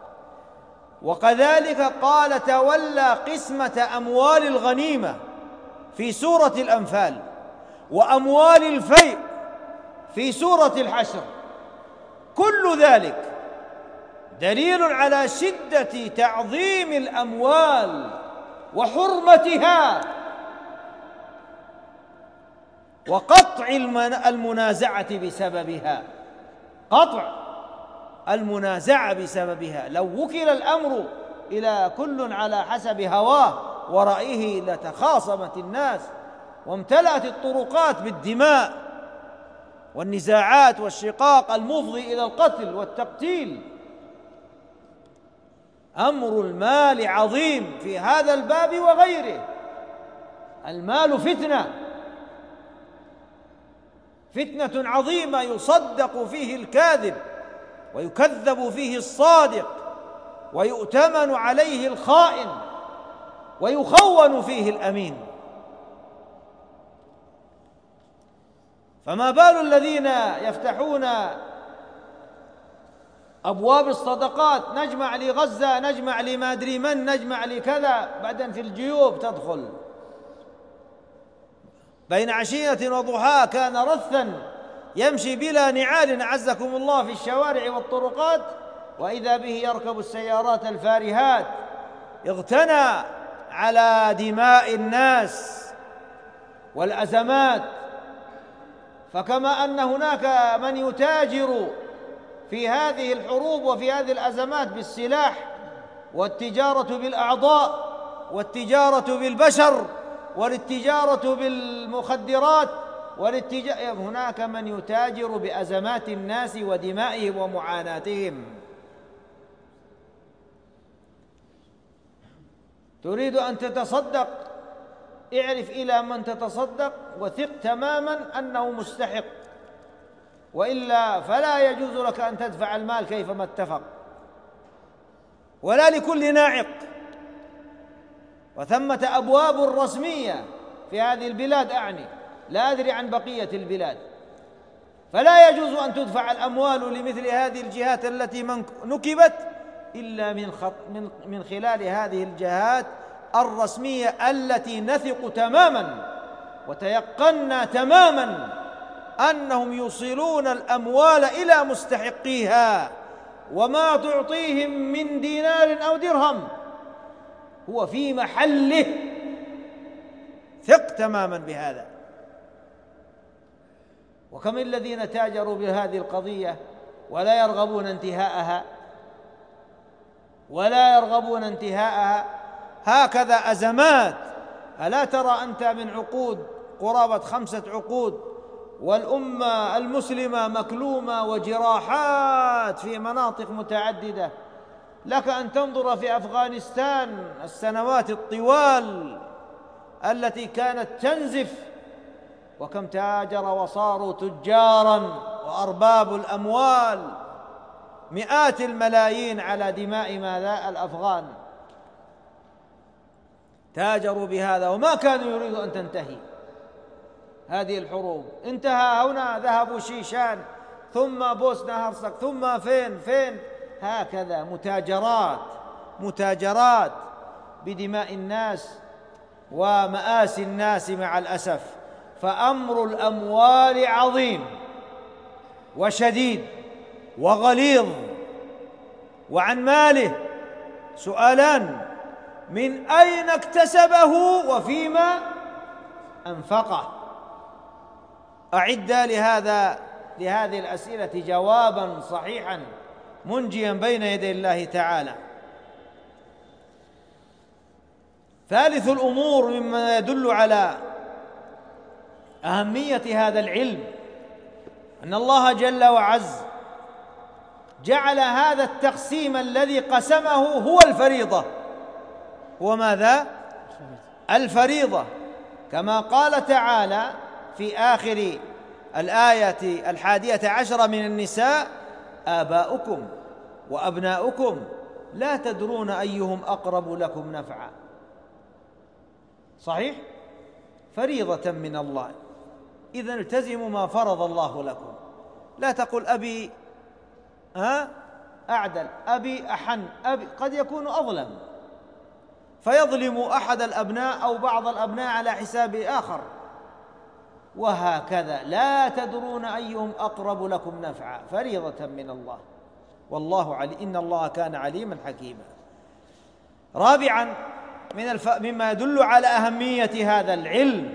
وكذلك قال تولى قسمة أموال الغنيمة في سورة الأنفال، وأموال الفيء في سورة الحشر. كل ذلك دليل على شدة تعظيم الأموال وحرمتها وقطع المنازعة بسببها، قطع المنازعة بسببها. لو وكل الأمر إلى كل على حسب هواه ورأيه لتخاصمت الناس وامتلأت الطرقات بالدماء والنزاعات والشقاق المفضي إلى القتل والتقتيل. أمر المال عظيم في هذا الباب وغيره. المال فتنة، فتنة عظيمة يصدق فيه الكاذب ويكذب فيه الصادق ويؤتمن عليه الخائن ويخون فيه الأمين. فما بال الذين يفتحون أبواب الصدقات، نجمع لغزة، نجمع لما أدري من، نجمع لكذا، بعدين في الجيوب تدخل. بين عشية وضحاها كان رثا يمشي بلا نعال أعزكم الله في الشوارع والطرقات، وإذا به يركب السيارات الفارهات. اغتنى على دماء الناس والأزمات. فكما أن هناك من يتاجر في هذه الحروب وفي هذه الأزمات بالسلاح والتجارة بالأعضاء والتجارة بالبشر والتجارة بالمخدرات هناك من يتاجر بأزمات الناس ودمائهم ومعاناتهم. تريد أن تتصدق، اعرف إلى من تتصدق وثق تماما أنه مستحق، وإلا فلا يجوز لك أن تدفع المال كيفما اتفق، ولا لكل ناعق. وثمة أبواب رسمية في هذه البلاد، أعني لا أدري عن بقية البلاد، فلا يجوز أن تدفع الأموال لمثل هذه الجهات التي نكبت إلا من خلال هذه الجهات الرسمية التي نثق تماما وتيقنا تماما أنهم يوصلون الأموال إلى مستحقيها، وما تعطيهم من دينار أو درهم هو في محله. ثق تماما بهذا. وكم الذين تاجروا بهذه القضية ولا يرغبون انتهاءها هكذا أزمات. ألا ترى أنت من عقود قرابة 5 عقود والأمة المسلمة مكلومة وجراحات في مناطق متعددة؟ لك أن تنظر في أفغانستان السنوات الطوال التي كانت تنزف، وكم تاجر وصاروا تجارا وأرباب الأموال، مئات الملايين على دماء ماذا؟ الأفغان. تاجروا بهذا وما كانوا يريدوا أن تنتهي هذه الحروب. انتهى هنا، ذهبوا شيشان، ثم بوسنا هرسك، ثم فين هكذا متاجرات بدماء الناس ومآسي الناس مع الأسف. فأمر الأموال عظيم وشديد وغليظ. وعن ماله سؤالان: من أين اكتسبه وفيما أنفقه؟ أعد لهذه الأسئلة جوابا صحيحا منجيا بين يدي الله تعالى. ثالث الأمور مما يدل على أهمية هذا العلم أن الله جل وعز جعل هذا التقسيم الذي قسمه هو الفريضة. هو ماذا؟ الفريضة، كما قال تعالى في آخر الآية 11 من النساء: آباؤكم وأبناؤكم لا تدرون أيهم أقرب لكم نفعا. صحيح؟ فريضة من الله. إذا التزموا ما فرض الله لكم. لا تقل أبي أعدل، أبي أحن، أبي قد يكون أظلم فيظلم أحد الأبناء أو بعض الأبناء على حساب آخر، وهكذا. لا تدرون أيهم أقرب لكم نفعا، فريضة من الله، والله إن الله كان عليما حكيما. رابعا مما يدل على أهمية هذا العلم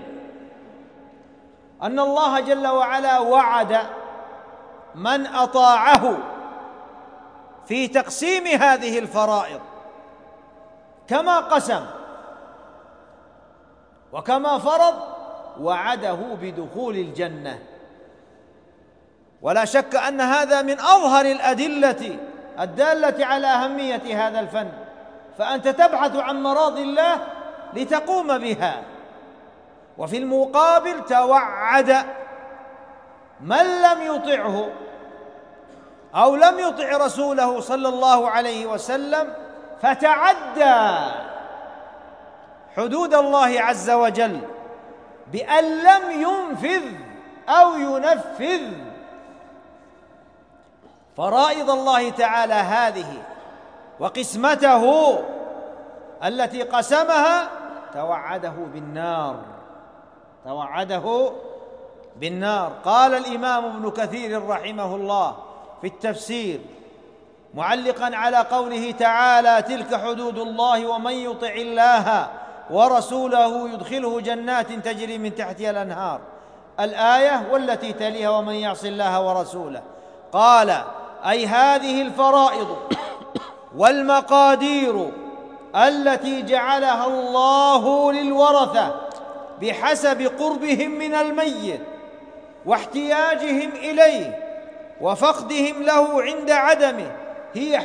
أن الله جل وعلا وعد من أطاعه في تقسيم هذه الفرائض كما قسم وكما فرض، وعده بدخول الجنة. ولا شك أن هذا من أظهر الأدلة الدالة على أهمية هذا الفن، فأنت تبحث عن مراضي الله لتقوم بها. وفي المقابل توعد من لم يطعه أو لم يطع رسوله صلى الله عليه وسلم فتعدى حدود الله عز وجل بأن لم ينفذ أو ينفذ، فرائض الله تعالى هذه وقسمته التي قسمها توعده بالنار. قال الإمام ابن كثير رحمه الله في التفسير معلقا على قوله تعالى: تلك حدود الله ومن يطع الله ورسوله يدخله جنات تجري من تحتها الأنهار، الآية والتي تليها: ومن يعص الله ورسوله. قال: أي هذه الفرائض والمقادير التي جعلها الله للورثة بحسب قربهم من الميت واحتياجهم إليه وفقدهم له عند عدمه هي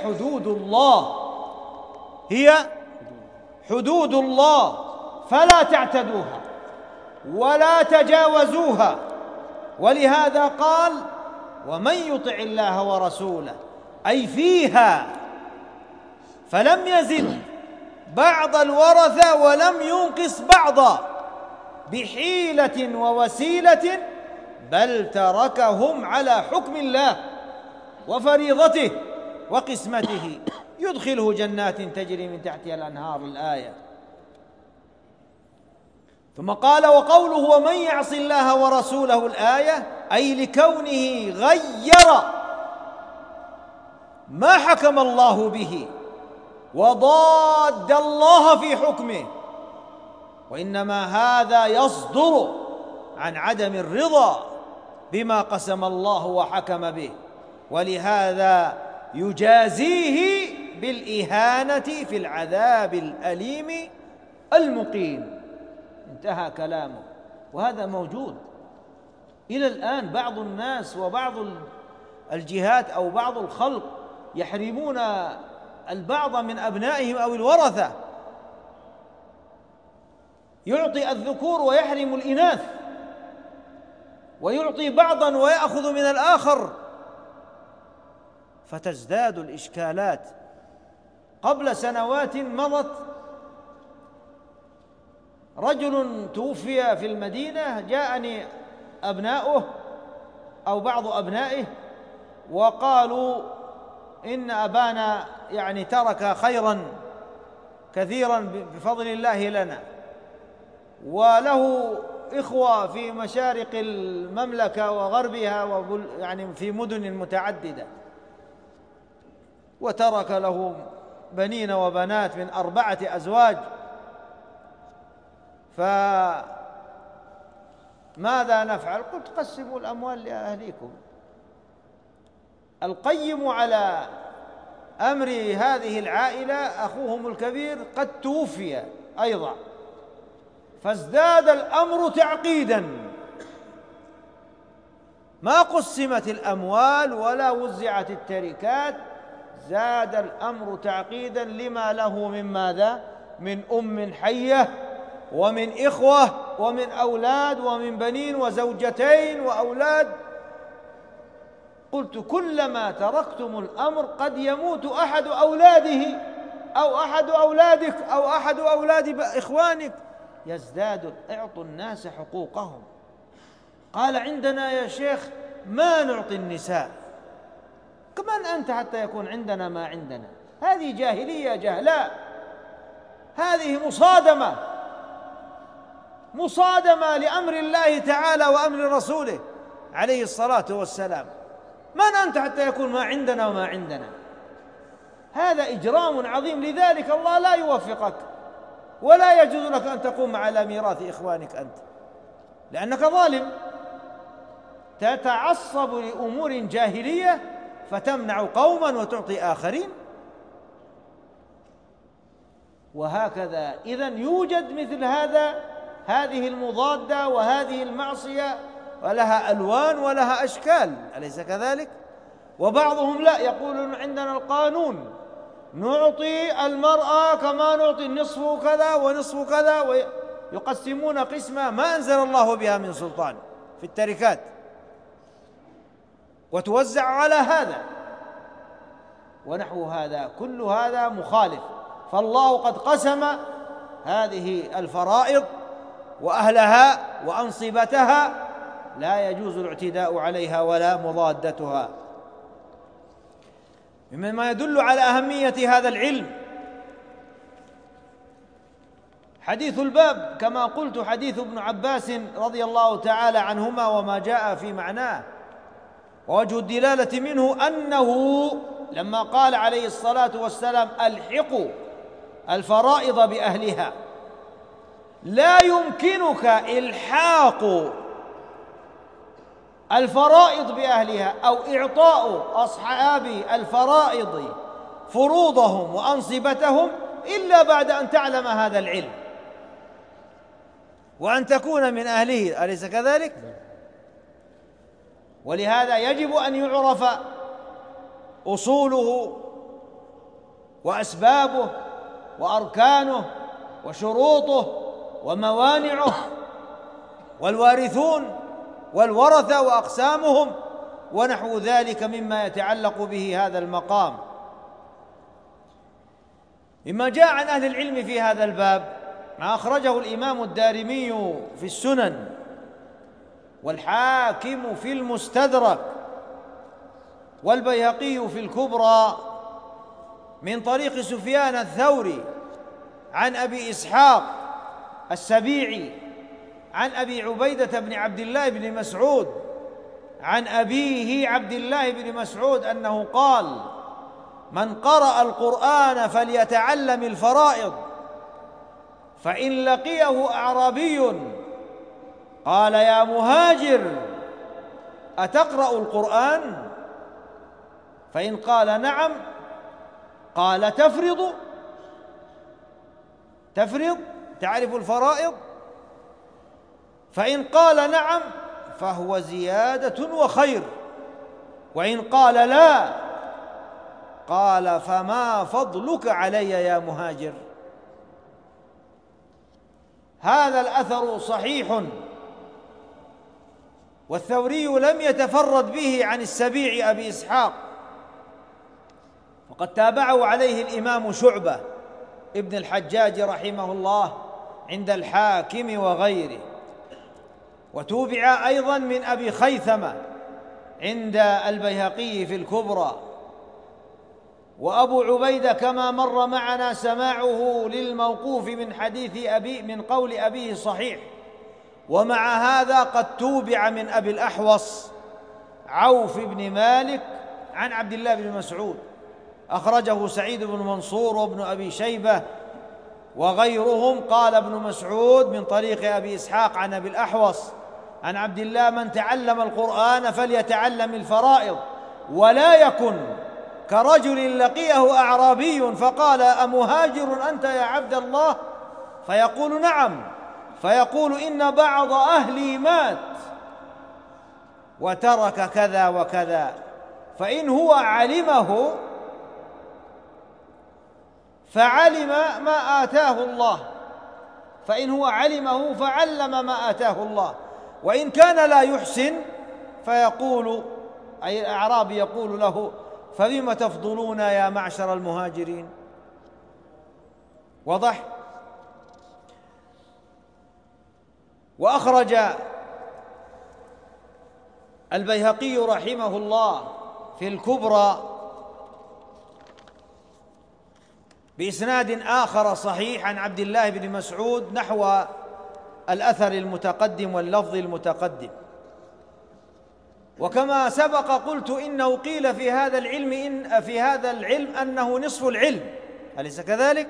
حدود الله فلا تعتدوها ولا تجاوزوها. ولهذا قال: ومن يطع الله ورسوله، أي فيها، فلم يزد بعض الورثة ولم ينقص بعضا بحيلة ووسيلة، بل تركهم على حكم الله وفريضته وقسمته، يدخله جنات تجري من تحتها الأنهار، الآية. ثم قال: وقوله ومن يعص الله ورسوله، الآية، أي لكونه غير ما حكم الله به وضاد الله في حكمه، وإنما هذا يصدر عن عدم الرضا بما قسم الله وحكم به، ولهذا يجازيه بالإهانة في العذاب الأليم المقيم. انتهى كلامه. وهذا موجود إلى الآن. بعض الناس وبعض الجهات أو بعض الخلق يحرمون البعض من أبنائهم أو الورثة، يعطي الذكور ويحرم الإناث، ويعطي بعضا ويأخذ من الآخر، فتزداد الإشكالات. قبل سنوات مضت رجل توفي في المدينة، جاءني أبناؤه أو بعض أبنائه وقالوا إن أبانا يعني ترك خيرا كثيرا بفضل الله لنا، وله إخوة في مشارق المملكة وغربها يعني في مدن متعددة، وترك له بنين وبنات من 4 أزواج، فماذا نفعل؟ قلت: قسموا الأموال لأهليكم. القيم على أمر هذه العائلة أخوهم الكبير قد توفي أيضا، فازداد الأمر تعقيدا، ما قسمت الأموال ولا وزعت التركات، زاد الأمر تعقيدا لما له من ماذا؟ من أم حية ومن إخوة ومن أولاد ومن بنين وزوجتين وأولاد. قلت: كلما تركتم الأمر قد يموت أحد أولاده أو أحد أولادك أو أحد أولاد إخوانك، يزداد. اعطوا الناس حقوقهم. قال: عندنا يا شيخ ما نعطي النساء. كمان أنت حتى يكون عندنا ما عندنا؟ هذه جاهلية جهلاء، هذه مصادمة لأمر الله تعالى وأمر رسوله عليه الصلاة والسلام. من أنت حتى يكون ما عندنا وما عندنا؟ هذا إجرام عظيم. لذلك الله لا يوفقك ولا يجوز لك أن تقوم على ميراث إخوانك أنت، لأنك ظالم، تتعصب لأمور جاهلية فتمنع قوما وتعطي آخرين. وهكذا إذن يوجد مثل هذه المضادة وهذه المعصية، ولها ألوان ولها أشكال، أليس كذلك؟ وبعضهم لا، يقولون عندنا القانون نعطي المرأة كما نعطي النصف كذا ونصف كذا، ويقسمون قسمة ما أنزل الله بها من سلطان في التركات، وتوزع على هذا ونحو هذا. كل هذا مخالف. فالله قد قسم هذه الفرائض وأهلها وأنصبتها، لا يجوز الاعتداء عليها ولا مضادتها. مما يدل على أهمية هذا العلم حديث الباب كما قلت حديث ابن عباس رضي الله تعالى عنهما وما جاء في معناه. ووجه الدلالة منه أنه لما قال عليه الصلاة والسلام الحقوا الفرائض بأهلها، لا يمكنك إلحاق الفرائض بأهلها أو إعطاء أصحاب الفرائض فروضهم وأنصبتهم إلا بعد أن تعلم هذا العلم وأن تكون من أهله، أليس كذلك؟ ولهذا يجب أن يعرف أصوله وأسبابه وأركانه وشروطه وموانعه والوارثون والورثة وأقسامهم ونحو ذلك مما يتعلق به هذا المقام. مما جاء عن أهل العلم في هذا الباب ما أخرجه الإمام الدارمي في السنن والحاكم في المستدرك والبيهقي في الكبرى من طريق سفيان الثوري عن أبي إسحاق السبيعي عن أبي عبيدة بن عبد الله بن مسعود عن أبيه عبد الله بن مسعود أنه قال: من قرأ القرآن فليتعلم الفرائض، فإن لقيه أعرابي قال: يا مهاجر أتقرأ القرآن؟ فإن قال: نعم، قال: تفرض تعرف الفرائض؟ فإن قال: نعم، فهو زيادة وخير. وإن قال: لا، قال: فما فضلك علي يا مهاجر؟ هذا الأثر صحيح، والثوري لم يتفرد به عن السبيع أبي إسحاق، وقد تابعه عليه الإمام شعبة ابن الحجاج رحمه الله عند الحاكم وغيره، وتوبع أيضا من أبي خيثمة عند البيهقي في الكبرى. وأبو عبيدة كما مر معنا سماعه للموقوف من قول أبيه صحيح، ومع هذا قد توبع من أبي الأحوص عوف بن مالك عن عبد الله بن مسعود، أخرجه سعيد بن منصور وابن أبي شيبة وغيرهم. قال ابن مسعود من طريق أبي إسحاق عن أبي الأحوص عن عبد الله: من تعلم القرآن فليتعلم الفرائض، ولا يكن كرجل لقيه أعرابي فقال: أمهاجر أنت يا عبد الله؟ فيقول: نعم، فيقول: إن بعض أهلي مات وترك كذا وكذا. فإن هو علمه فعلم ما آتاه الله، فإن هو علمه فعلم ما آتاه الله. وإن كان لا يحسن فيقول، أي الأعرابي يقول له: فبم تفضلون يا معشر المهاجرين؟ واضح؟ وأخرج البيهقي رحمه الله في الكبرى بإسناد آخر صحيح عن عبد الله بن مسعود نحو الأثر المتقدم واللفظ المتقدم. وكما سبق قلت إنه قيل في هذا العلم أنه نصف العلم، أليس كذلك؟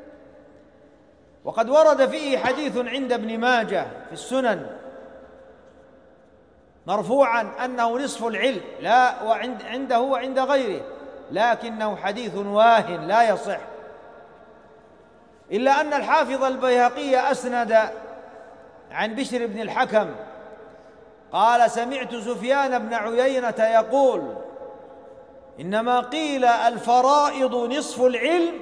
وقد ورد فيه حديث عند ابن ماجه في السنن مرفوعا أنه نصف العلم، لا عنده وعند غيره، لكنه حديث واهن لا يصح، إلا أن الحافظ البيهقي أسند عن بشر بن الحكم قال: سمعت سفيان بن عيينة يقول: إنما قيل الفرائض نصف العلم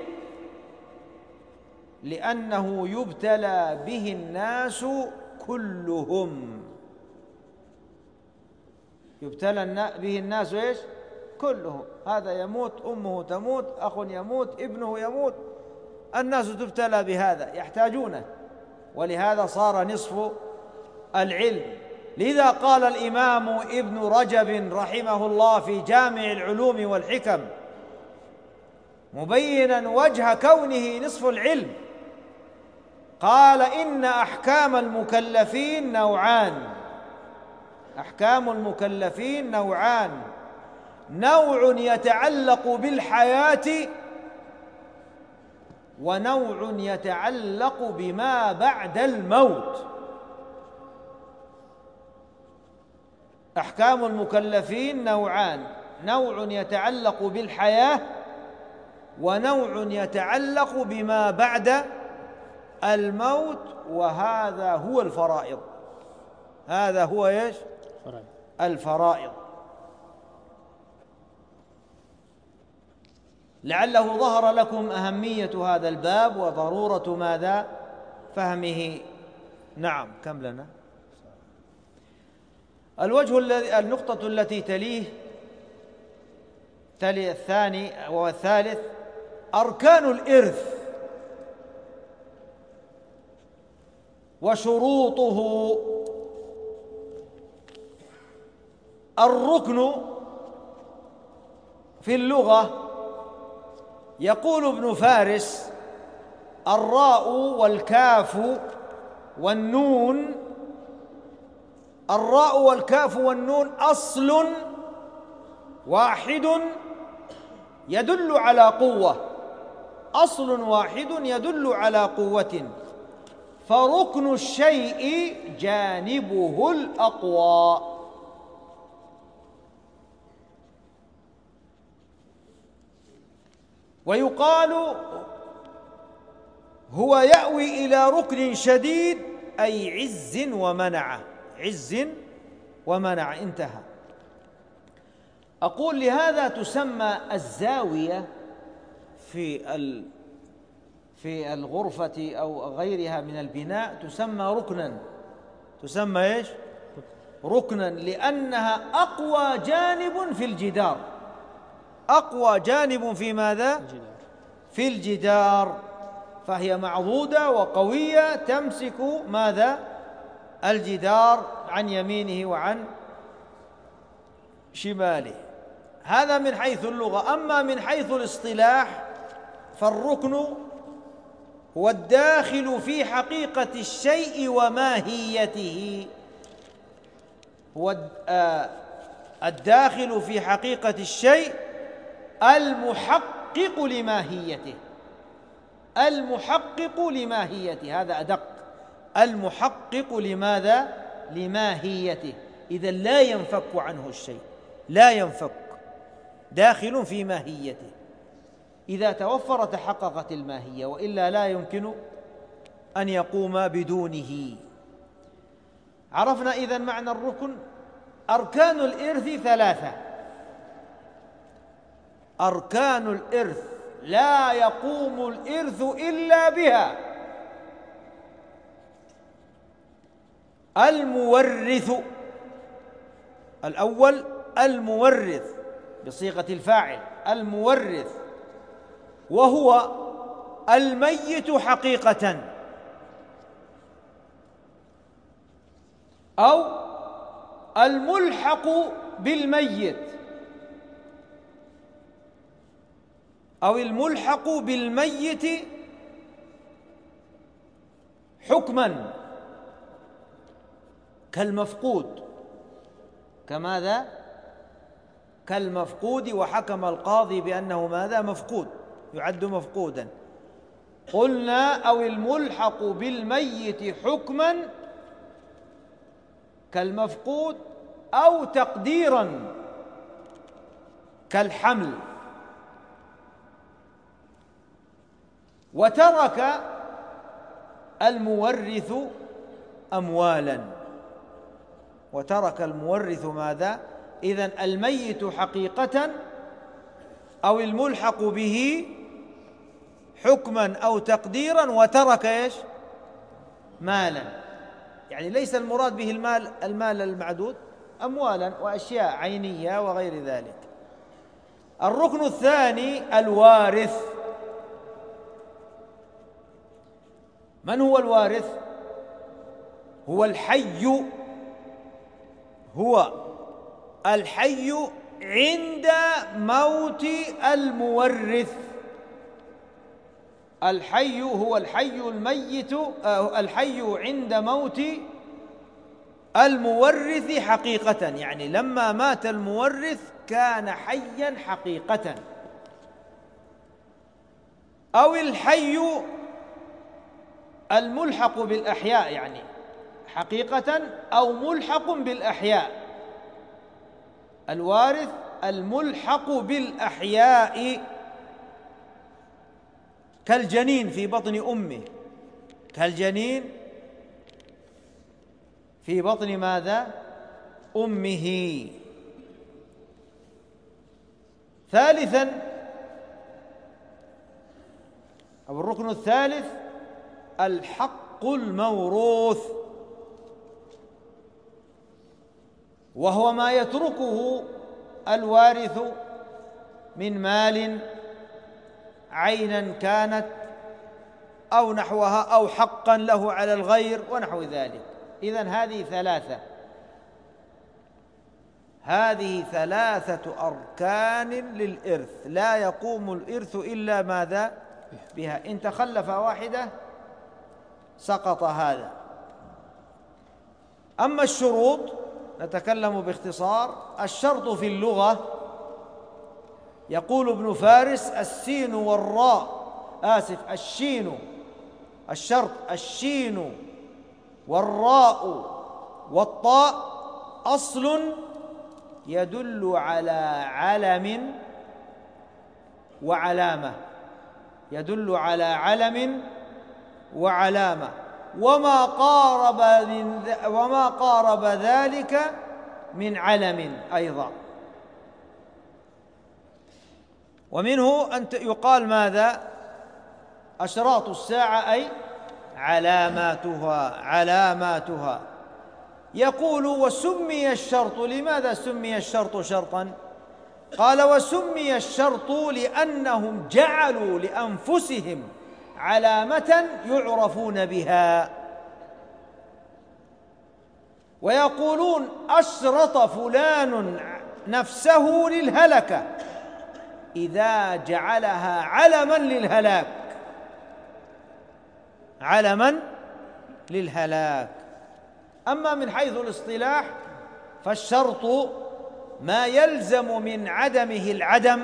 لأنه يبتلى به الناس كلهم. يبتلى به الناس إيش؟ كلهم. هذا يموت، أمه تموت، أخ يموت، ابنه يموت، الناس تبتلى بهذا، يحتاجونه، ولهذا صار نصف العلم. لذا قال الإمام ابن رجب رحمه الله في جامع العلوم والحكم: مبينا وجه كونه نصف العلم. قال إن أحكام المكلفين نوعان. أحكام المكلفين نوعان: نوع يتعلق بالحياة، ونوع يتعلق بما بعد الموت. أحكام المكلفين نوعان: نوع يتعلق بالحياة، ونوع يتعلق بما بعد الموت. وهذا هو الفرائض. هذا هو ايش؟ الفرائض. لعله ظهر لكم أهمية هذا الباب وضرورة ماذا؟ فهمه. نعم، كم لنا؟ النقطة التي تلي الثاني والثالث: أركان الإرث وشروطه. الركن في اللغة يقول ابن فارس: الراء والكاف والنون. الراء والكاف والنون أصل واحد يدل على قوة. أصل واحد يدل على قوة. فركن الشيء جانبه الأقوى. ويقال هو يأوي إلى ركن شديد، أي عز ومنعة. عز ومنع. انتهى. أقول لهذا تسمى الزاوية في الغرفة أو غيرها من البناء تسمى ركنا. تسمى إيش؟ ركنا، لأنها أقوى جانب في الجدار. أقوى جانب في ماذا؟ في الجدار. فهي معضودة وقوية تمسك ماذا؟ الجدار عن يمينه وعن شماله. هذا من حيث اللغة. أما من حيث الاصطلاح فالركن هو الداخل في حقيقة الشيء وماهيته. هو الداخل في حقيقة الشيء المحقق لماهيته. المحقق لماهيته، هذا أدق. المحقق لماذا؟ لماهيته. إذن لا ينفك عنه الشيء، لا ينفك، داخل في ماهيته. إذا توفر تحققت الماهية، وإلا لا يمكن أن يقوم بدونه. عرفنا إذن معنى الركن. أركان الإرث ثلاثة. أركان الإرث لا يقوم الإرث إلا بها: المورث. الأول المورث بصيغة الفاعل، المورث، وهو الميت حقيقة أو الملحق بالميت أو الملحق بالميت حكما، كالمفقود. كماذا؟ كالمفقود. وحكم القاضي بأنه ماذا؟ مفقود، يعد مفقودا. قلنا أو الملحق بالميت حكما كالمفقود، أو تقديرا كالحمل. وترك المورث أموالا. وترك المورث ماذا؟ إذن الميت حقيقة أو الملحق به حكما أو تقديرا، وترك إيش؟ مالا. يعني ليس المراد به المال المعدود، أموالا وأشياء عينية وغير ذلك. الركن الثاني الوارث. من هو الوارث؟ هو الحي. هو الحي عند موت المورث. الحي هو الحي الميت، الحي عند موت المورث حقيقة، يعني لما مات المورث كان حيا حقيقة. أو الحي الملحق بالأحياء، يعني حقيقة أو ملحق بالأحياء، الوارث الملحق بالأحياء، كالجنين في بطن أمه، كالجنين في بطن ماذا؟ أمه. ثالثا، أو الركن الثالث، الحق الموروث، وهو ما يتركه الوارث من مال، عينا كانت أو نحوها، أو حقا له على الغير ونحو ذلك. إذن هذه ثلاثة أركان للإرث، لا يقوم الإرث إلا ماذا؟ بها. إن تخلف واحدة سقط هذا. أما الشروط نتكلم باختصار. الشرط في اللغة، يقول ابن فارس: السين والراء، الشرط الشين والراء والطاء أصل يدل على علم وعلامة، يدل على علم وعلامة، وما قارب ذلك من علم أيضا. ومنه أن يقال ماذا؟ أشراط الساعة، أي علاماتها. يقول: وسمي الشرط، لماذا سمي الشرط شرطا؟ قال: وسمي الشرط لأنهم جعلوا لأنفسهم علامة يعرفون بها، ويقولون: أشرط فلان نفسه للهلكة، إذا جعلها علما للهلاك، علما للهلاك. أما من حيث الاصطلاح فالشرط ما يلزم من عدمه العدم،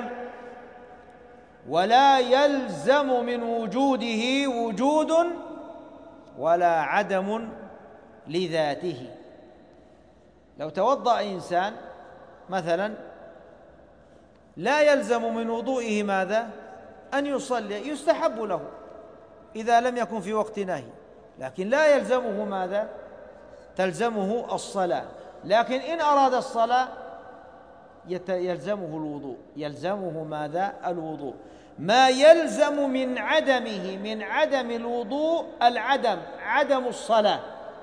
ولا يلزم من وجوده وجود، ولا عدم لذاته. لو توضأ إنسان مثلا، لا يلزم من وضوئه ماذا؟ أن يصلي، يستحب له إذا لم يكن في وقت نهي، لكن لا يلزمه ماذا؟ تلزمه الصلاة. لكن إن أراد الصلاة يلزمه الوضوء، يلزمه ماذا؟ الوضوء. ما يلزم من عدمه، من عدم الوضوء، عدم الصلاة،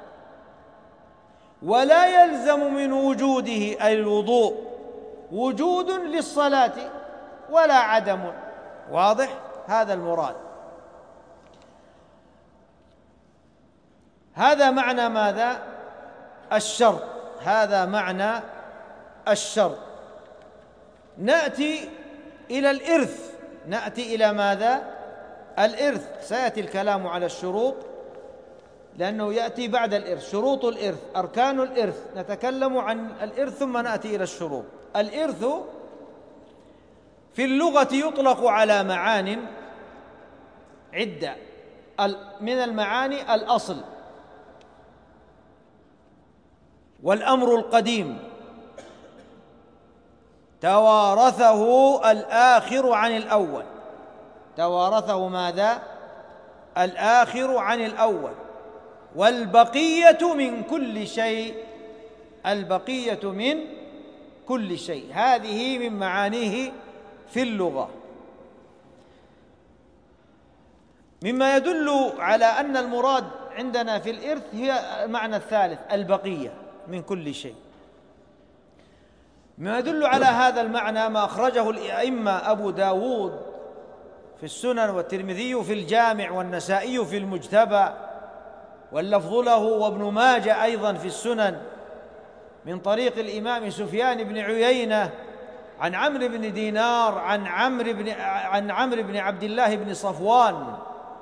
ولا يلزم من وجوده أي الوضوء وجود للصلاة ولا عدم. واضح؟ هذا المراد. هذا معنى ماذا؟ الشرط. هذا معنى الشرط. نأتي إلى الإرث، نأتي إلى ماذا؟ الإرث. سيأتي الكلام على الشروط لأنه يأتي بعد الإرث. شروط الإرث، أركان الإرث، نتكلم عن الإرث ثم نأتي إلى الشروط. الإرث في اللغة يطلق على معان عدة. من المعاني الأصل، والأمر القديم، توارثه الآخر عن الأول، توارثه ماذا؟ الآخر عن الأول. والبقية من كل شيء، البقية من كل شيء. هذه من معانيه في اللغة. مما يدل على أن المراد عندنا في الإرث هي المعنى الثالث، البقية من كل شيء. ما يدل على هذا المعنى ما أخرجه الأئمة أبو داود في السنن، والترمذي في الجامع، والنسائي في المجتبى، واللفظ له، وابن ماجه أيضا في السنن، من طريق الإمام سفيان بن عيينة عن عمرو بن دينار عن عمرو بن عبد الله بن صفوان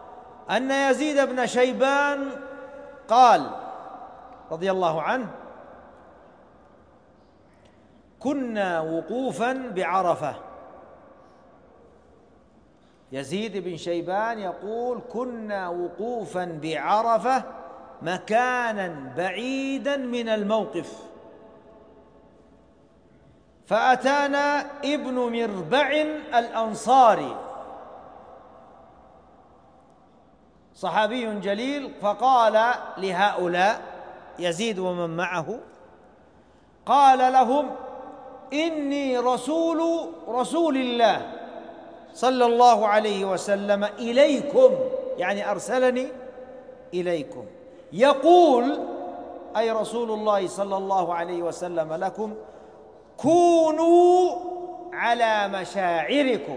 أن يزيد بن شيبان قال رضي الله عنه: كنا وقوفا بعرفة. يزيد بن شيبان يقول: كنا وقوفا بعرفة مكانا بعيدا من الموقف، فأتانا ابن مربع الأنصاري صحابي جليل، فقال لهؤلاء يزيد ومن معه، قال لهم: إني رسول الله صلى الله عليه وسلم إليكم، يعني أرسلني إليكم، يقول أي رسول الله صلى الله عليه وسلم لكم: كونوا على مشاعركم،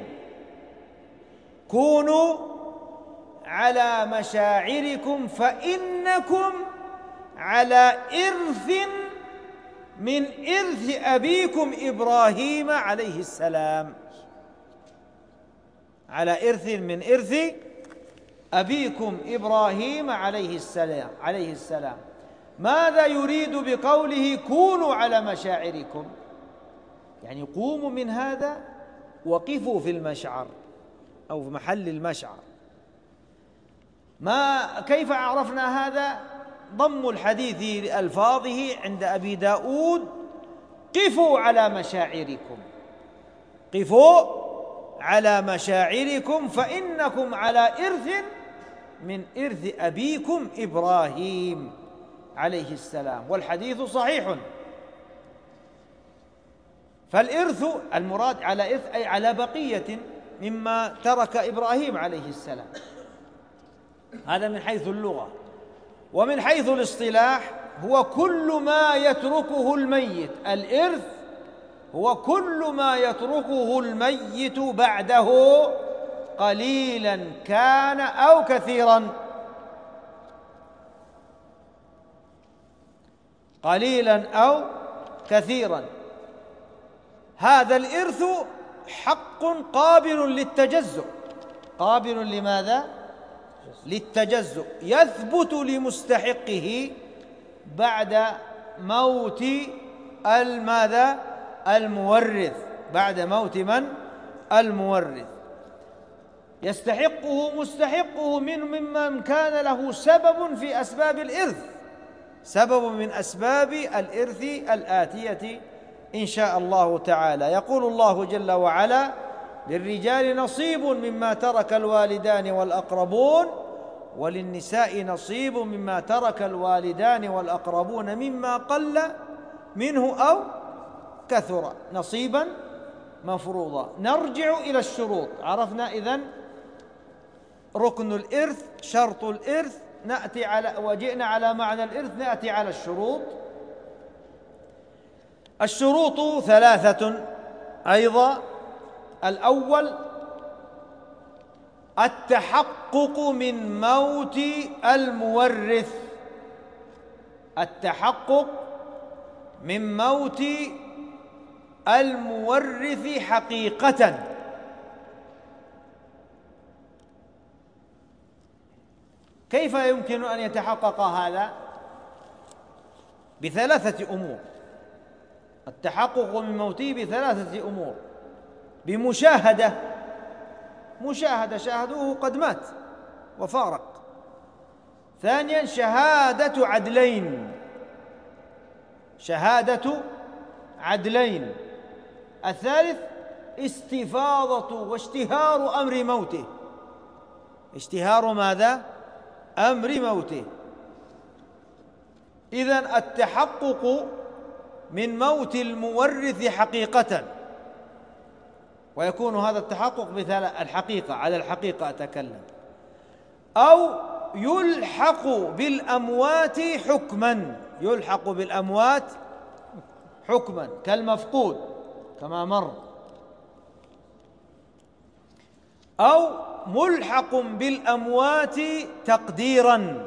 كونوا على مشاعركم، فإنكم على إرث من إرث أبيكم إبراهيم عليه السلام، على إرث من إرث أبيكم إبراهيم عليه السلام. ماذا يريد بقوله كونوا على مشاعركم؟ يعني قوموا من هذا وقفوا في المشعر أو في محل المشعر. كيف عرفنا هذا؟ ضم الحديث لألفاظه عند أبي داود: قفوا على مشاعركم، قفوا على مشاعركم، فإنكم على إرث من إرث أبيكم إبراهيم عليه السلام. والحديث صحيح. فالإرث المراد على إرث أي على بقية مما ترك إبراهيم عليه السلام، هذا من حيث اللغة. ومن حيث الاصطلاح هو كل ما يتركه الميت، الإرث هو كل ما يتركه الميت بعده قليلا كان أو كثيرا، قليلا أو كثيرا. هذا الإرث حق قابل للتجزؤ، قابل لماذا؟ للتجزؤ، يثبت لمستحقه بعد موت الماذا؟ المورث، بعد موت من؟ المورث. يستحقه مستحقه ممن كان له سبب في أسباب الإرث، سبب من أسباب الإرث الآتية إن شاء الله تعالى. يقول الله جل وعلا: للرجال نصيب مما ترك الوالدان والأقربون، وللنساء نصيب مما ترك الوالدان والأقربون مما قل منه أو كثر، نصيبا مفروضا. نرجع إلى الشروط. عرفنا إذن ركن الإرث، شرط الإرث، نأتي على وجئنا على معنى الإرث، نأتي على الشروط. الشروط ثلاثة أيضا. الأول التحقق من موت المورث، التحقق من موت المورث حقيقة. كيف يمكن أن يتحقق هذا؟ بثلاثة أمور. التحقق من موته بثلاثة أمور: بمشاهدة، مشاهدة شاهدوه قد مات وفارق. ثانيا شهادة عدلين، شهادة عدلين. الثالث استفاضة واشتهار أمر موته، اشتهار ماذا؟ أمر موته. إذن التحقق من موت المورث حقيقة، ويكون هذا التحقق الحقيقة، على الحقيقة أتكلم، أو يلحق بالأموات حكما، يلحق بالأموات حكما كالمفقود كما مر، أو ملحق بالأموات تقديرا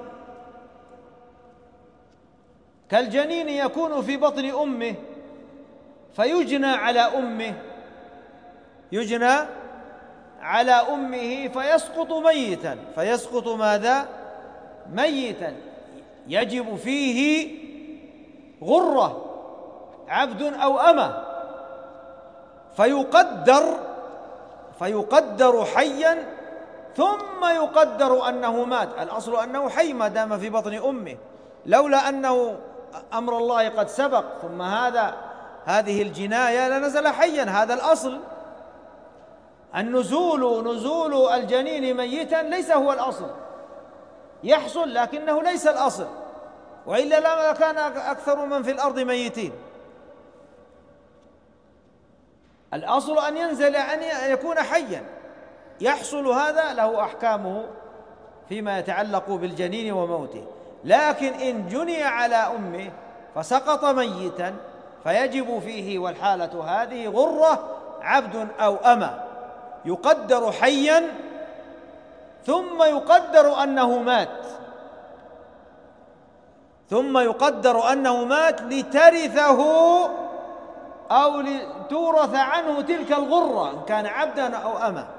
كالجنين يكون في بطن أمه فيجنى على أمه، يجنى على أمه فيسقط ميتا، فيسقط ماذا؟ ميتا، يجب فيه غرة عبد أو أمة، فيقدر حيا ثم يقدر أنه مات. الأصل أنه حي ما دام في بطن أمه، لولا أنه أمر الله قد سبق ثم هذه الجناية لنزل حيا. هذا الأصل. نزول الجنين ميتا ليس هو الأصل، يحصل لكنه ليس الأصل، وإلا لما كان أكثر من في الأرض ميتين. الأصل أن ينزل، أن يكون حيا. يحصل هذا له أحكامه فيما يتعلق بالجنين وموته. لكن إن جني على أمه فسقط ميتا فيجب فيه والحالة هذه غرة عبد أو أمة، يقدر حيا ثم يقدر أنه مات لترثه أو لتورث عنه تلك الغرة إن كان عبدا أو أمة.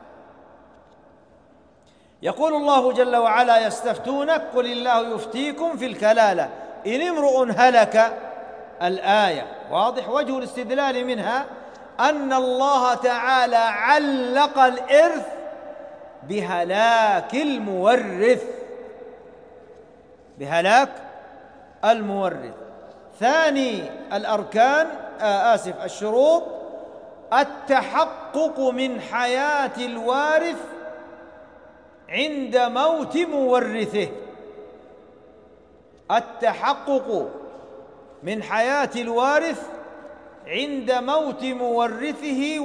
يقول الله جل وعلا: يستفتونك قل الله يفتيكم في الكلالة إن امرؤ هلك. الآية واضح وجه الاستدلال منها أن الله تعالى علق الإرث بهلاك المورث. ثاني الأركان الشروط: التحقق من حياة الوارث عند موت مورثه. التحقق من حياة الوارث عند موت مورثه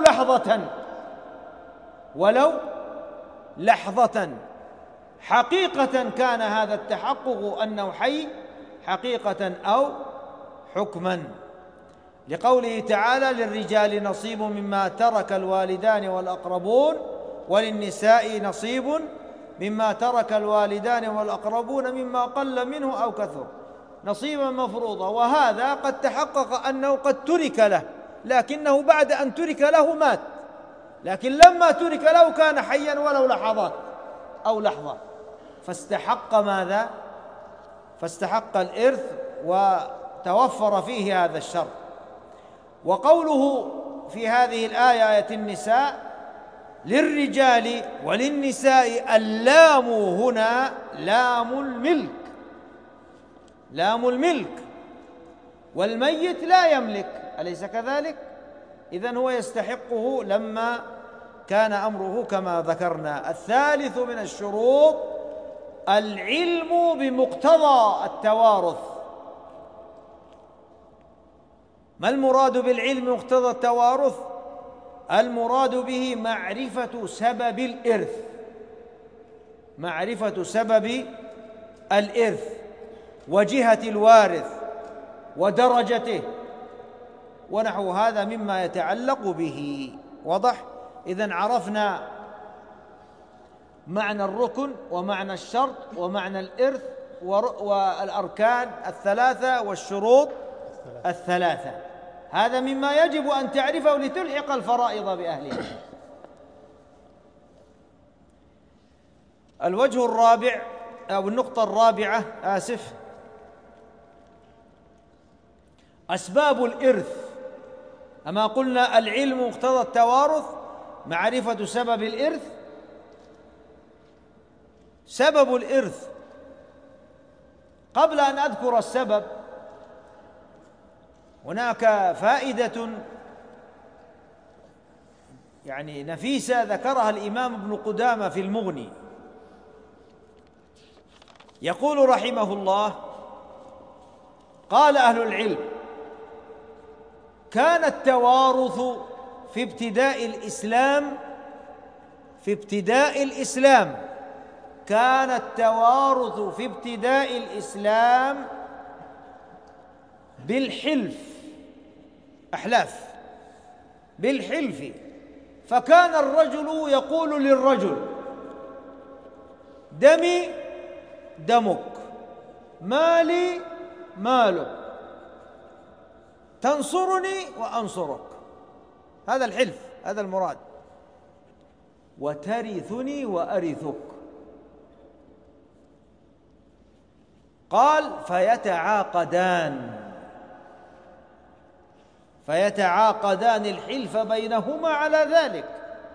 ولو لحظة. حقيقة كان هذا التحقق أنه حي حقيقة أو حكما، لقوله تعالى: للرجال نصيب مما ترك الوالدان والأقربون وللنساء نصيب مما ترك الوالدان والأقربون مما قل منه أو كثر نصيبا مفروضا. وهذا قد تحقق أنه قد ترك له، لكنه بعد أن ترك له مات، لكن لما ترك له كان حيا ولو لحظات أو لحظة، فاستحق ماذا؟ فاستحق الإرث وتوفر فيه هذا الشرط. وقوله في هذه الآية آية النساء: للرجال وللنساء، اللام هنا لام الملك، والميت لا يملك، أليس كذلك؟ إذن هو يستحقه لما كان أمره كما ذكرنا. الثالث من الشروط: العلم بمقتضى التوارث. ما المراد بالعلم بمقتضى التوارث؟ المراد به معرفة سبب الإرث وجهة الوارث ودرجته ونحو هذا مما يتعلق به. واضح؟ إذن عرفنا معنى الركن ومعنى الشرط ومعنى الإرث والأركان الثلاثة والشروط الثلاثة. هذا مما يجب أن تعرفه لتلحق الفرائض بأهلها. الوجه الرابع أو النقطة الرابعة أسباب الإرث. أما قلنا العلم مقتضى التوارث، معرفة سبب الإرث. سبب الإرث، قبل أن أذكر السبب هناك فائدة نفيسة ذكرها الإمام ابن قدامة في المغني. يقول رحمه الله: قال أهل العلم: كان التوارث في ابتداء الإسلام كان التوارث في ابتداء الإسلام بالحلف. فكان الرجل يقول للرجل: دمي دمك، مالي مالك، تنصرني وأنصرك. هذا الحلف، هذا المراد. وترثني وأرثك. قال فيتعاقدان الحلف بينهما على ذلك،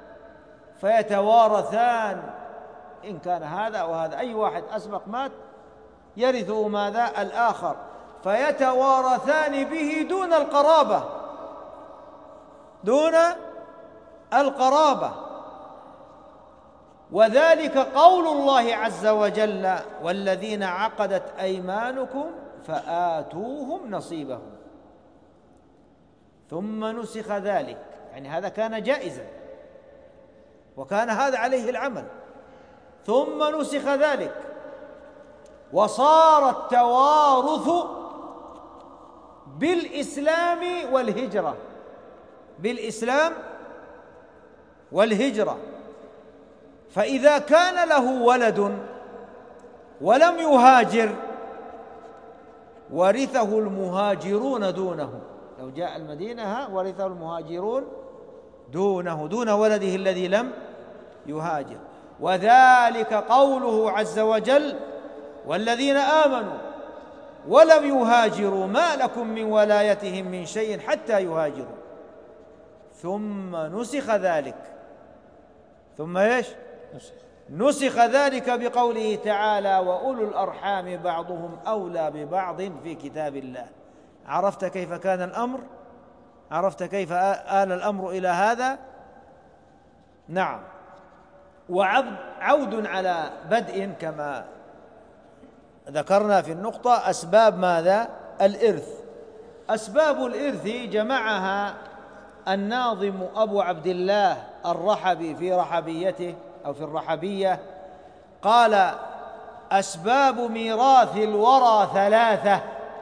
فيتوارثان، إن كان هذا أو هذا، أي واحد أسبق مات يرثه ماذا؟ الآخر، فيتوارثان به دون القرابة. وذلك قول الله عز وجل: والذين عقدت أيمانكم فآتوهم نصيبهم. ثم نسخ ذلك، يعني هذا كان جائزا وكان هذا عليه العمل، ثم نسخ ذلك وصار التوارث بالإسلام والهجرة. فإذا كان له ولد ولم يهاجر ورثه المهاجرون دونه، لو جاء المدينة ورثه المهاجرون دون ولده الذي لم يهاجر. وذلك قوله عز وجل: والذين آمنوا ولم يهاجروا ما لكم من ولايتهم من شيء حتى يهاجروا. ثم نسخ ذلك، نسخ ذلك بقوله تعالى: وأولو الأرحام بعضهم أولى ببعض في كتاب الله. عرفت كيف كان الأمر؟ عرفت كيف آل الأمر إلى هذا؟ نعم. وعود على بدء كما ذكرنا في النقطة أسباب ماذا؟ الإرث. أسباب الإرث جمعها الناظم أبو عبد الله الرحبي في رحبيته أو في الرحبية، قال: أسباب ميراث الورى ثلاثة،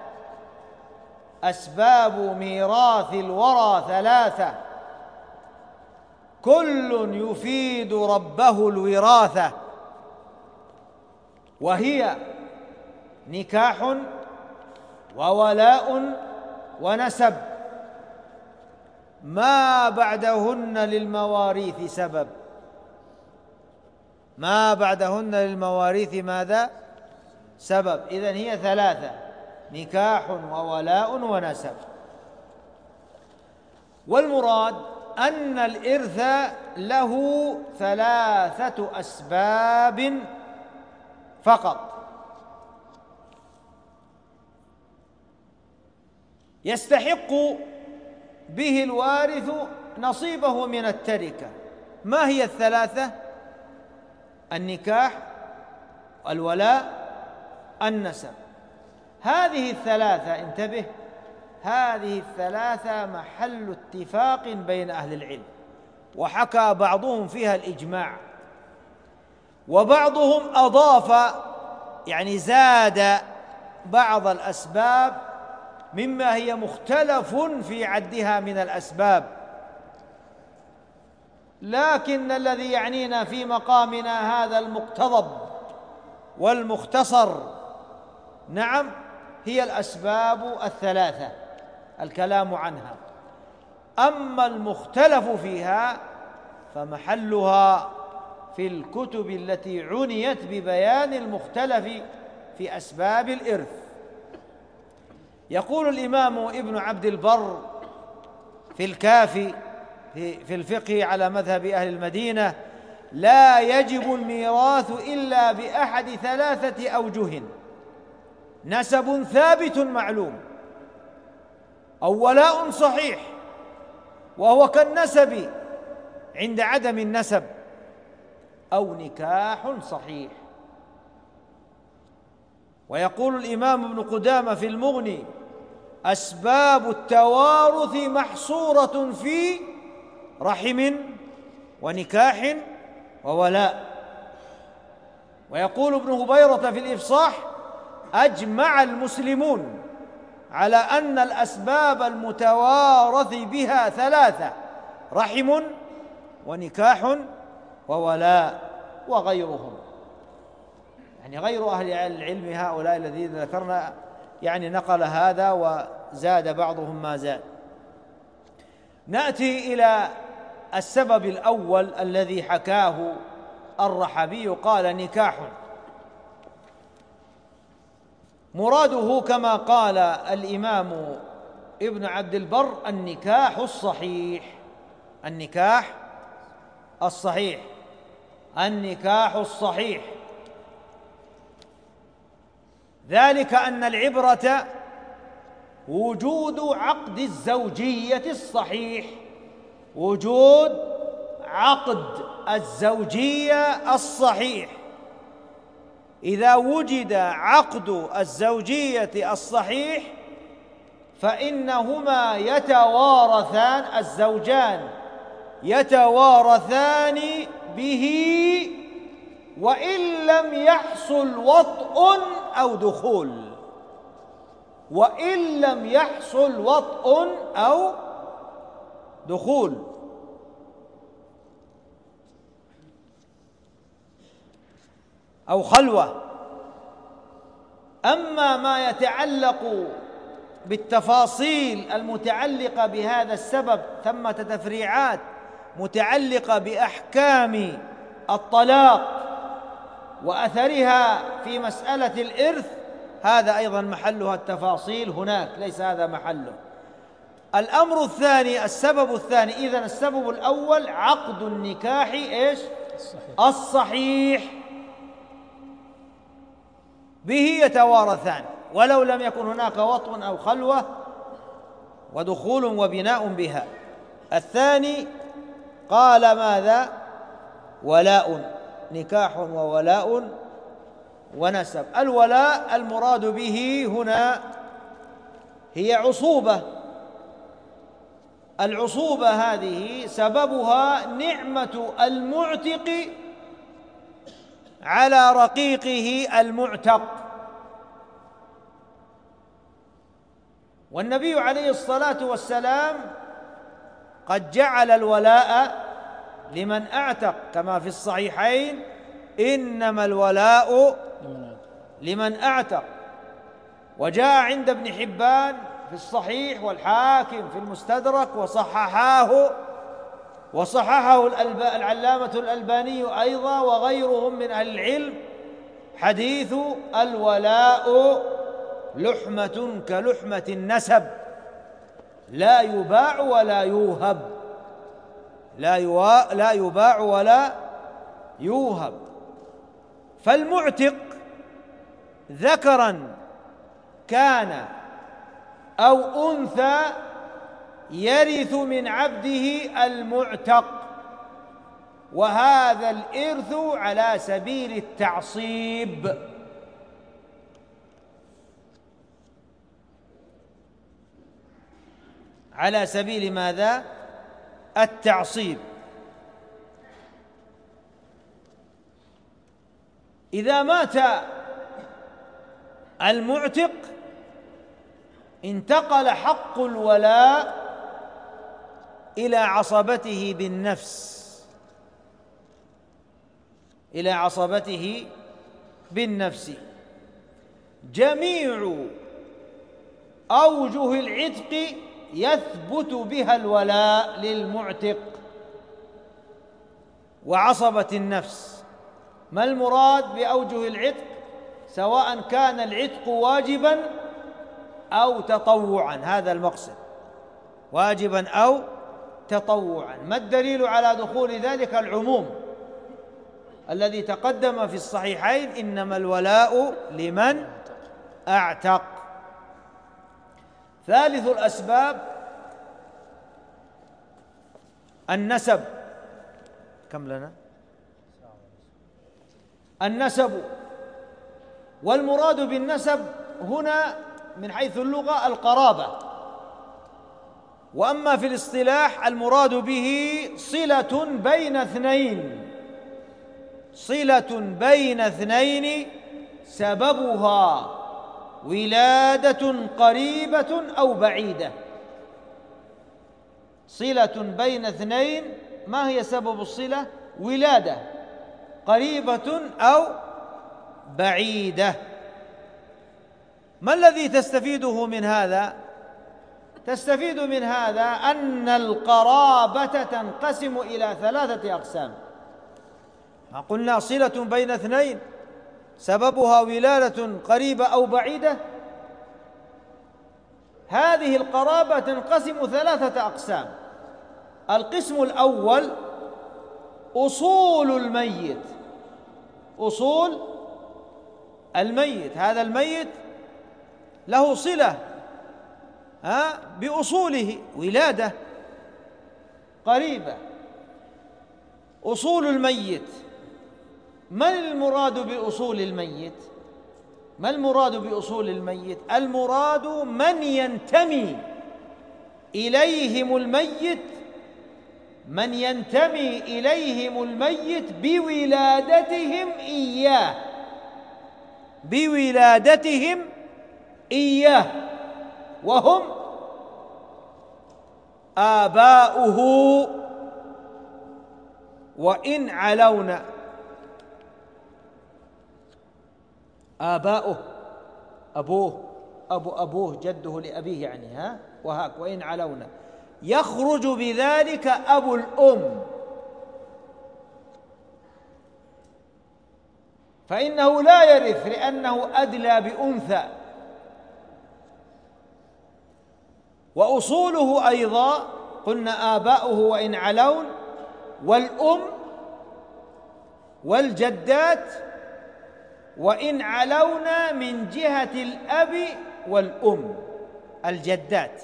أسباب ميراث الورى ثلاثة، كل يفيد ربه الوراثة، وهي نكاح وولاء ونسب، ما بعدهن للمواريث سبب. ما بعدهن للمواريث ماذا؟ سبب. إذن هي ثلاثة: نكاح وولاء ونسب. والمراد أن الإرث له ثلاثة أسباب فقط، يستحق به الوارث نصيبه من التركة. ما هي الثلاثة؟ النكاح، الولاء، النسب. هذه الثلاثة، انتبه، هذه الثلاثة محل اتفاق بين أهل العلم، وحكى بعضهم فيها الإجماع، وبعضهم أضاف، يعني زاد بعض الأسباب مما هي مختلف في عدها من الأسباب. لكن الذي يعنينا في مقامنا هذا المقتضب والمختصر، نعم، هي الأسباب الثلاثة الكلام عنها. أما المختلف فيها فمحلها في الكتب التي عنيت ببيان المختلف في أسباب الإرث. يقول الإمام ابن عبد البر في الكافي في الفقه على مذهب أهل المدينة: لا يجب الميراث إلا بأحد ثلاثة أوجه: نسب ثابت معلوم، أو ولاء صحيح وهو كالنسب عند عدم النسب، أو نكاح صحيح. ويقول الإمام ابن قدامة في المغني: أسباب التوارث محصورة في رحم ونكاح وولاء. ويقول ابن هبيرة في الإفصاح: أجمع المسلمون على أن الأسباب المتوارث بها ثلاثة: رحم ونكاح وولاء. وغيرهم، يعني غير أهل العلم هؤلاء الذين ذكرنا، يعني نقل هذا وزاد بعضهم ما زاد. نأتي إلى السبب الأول الذي حكاه الرحبي قال نكاح، مراده كما قال الإمام ابن عبد البر النكاح الصحيح، النكاح الصحيح، النكاح الصحيح، ذلك أن العبرة وجود عقد الزوجية الصحيح، وجود عقد الزوجية الصحيح. إذا وجد عقد الزوجية الصحيح فإنهما يتوارثان، الزوجان يتوارثان به وإن لم يحصل وطء أو دخول، وإن لم يحصل وطء أو دخول. أو خلوة. أما ما يتعلق بالتفاصيل المتعلقة بهذا السبب، ثمة تفريعات متعلقة بأحكام الطلاق وأثرها في مسألة الإرث، هذا أيضا محلها التفاصيل هناك، ليس هذا محله. الأمر الثاني، السبب الثاني، إذن السبب الأول عقد النكاح إيش؟ الصحيح، به يتوارثان ولو لم يكن هناك وطء أو خلوة ودخول وبناء بها. الثاني قال ماذا؟ ولاء، نكاح وولاء ونسب. الولاء المراد به هنا هي عصوبة، العصوبة هذه سببها نعمة المعتق على رقيقه المعتق. والنبي عليه الصلاة والسلام قد جعل الولاء لمن أعتق كما في الصحيحين: إنما الولاء لمن أعتق. وجاء عند ابن حبان في الصحيح والحاكم في المستدرك وصححه العلامة الألباني أيضا وغيرهم من أهل العلم حديث الولاء لحمة كلحمة النسب، لا يباع ولا يوهب، لا يباع ولا يوهب. فالمعتق ذكرا كان أو أنثى يرث من عبده المعتق، وهذا الإرث على سبيل التعصيب، على سبيل ماذا؟ التعصيب. إذا مات المعتق انتقل حق الولاء إلى عصبته بالنفس، إلى عصبته بالنفس. جميع أوجه العتق يثبت بها الولاء للمعتق وعصبة النفس. ما المراد بأوجه العتق؟ سواء كان العتق واجبا أو تطوعا، هذا المقصد، واجبا أو تطوعا. ما الدليل على دخول ذلك؟ العموم الذي تقدم في الصحيحين: إنما الولاء لمن أعتق. ثالث الأسباب النسب. كم لنا؟ النسب. والمراد بالنسب هنا من حيث اللغة القرابة، وأما في الاصطلاح المراد به صلة بين اثنين، صلة بين اثنين سببها ولادة قريبة أو بعيدة. صلة بين اثنين، ما هي سبب الصلة؟ ولادة قريبة أو بعيدة. ما الذي تستفيده من هذا؟ تستفيد من هذا أن القرابة تنقسم إلى 3 أقسام. قلنا صلة بين اثنين سببها ولادة قريبة أو بعيدة، هذه القرابة تنقسم 3 أقسام. القسم الأول أصول الميت، أصول الميت، هذا الميت له صلة بأصوله، ولادة قريبة. أصول الميت، من المراد بأصول الميت؟ ما المراد بأصول الميت؟ المراد من ينتمي إليهم الميت، من ينتمي إليهم الميت بولادتهم إياه، بولادتهم إياه، وهم آباؤه وإن علونا. آباؤه، أبوه جده لأبيه يعني، وهاك وإن علونا، يخرج بذلك أبو الأم، فإنه لا يرث لأنه أدلى بأنثى. وأصوله أيضا قلنا آباؤه وإن علون، والأم والجدات وإن علونا من جهة الأب والأم، الجدات،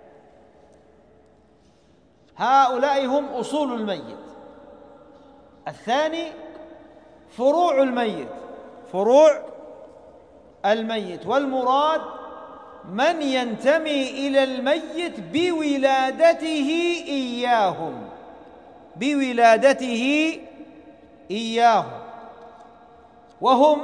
هؤلاء هم أصول الميت. الثاني فروع الميت، فروع الميت، والمراد من ينتمي إلى الميت بولادته إياهم، بولادته إياهم، وهم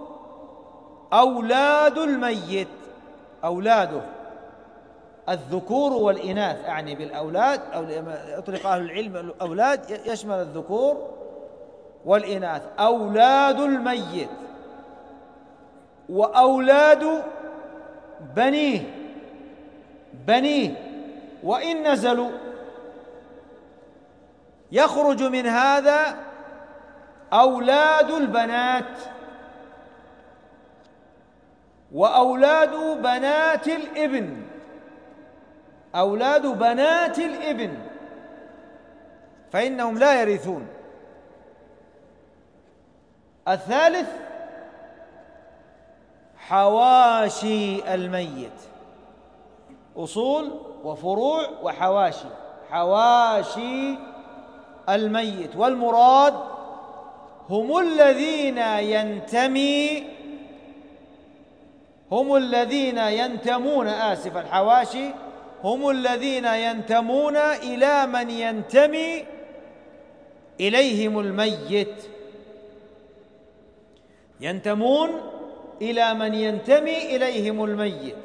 أولاد الميت، أولاده الذكور والإناث، أعني بالأولاد أو يطلق أهل العلم الأولاد يشمل الذكور والإناث، أولاد الميت وأولاد بنيه وإن نزلوا. يخرج من هذا أولاد البنات وأولاد بنات الابن، أولاد بنات الابن فإنهم لا يرثون. الثالث حواشي الميت، أصول وفروع وحواشي، حواشي الميت، والمراد هم الذين ينتمون الحواشي هم الذين ينتمون إلى من ينتمي إليهم الميت، ينتمون إلى من ينتمي إليهم الميت.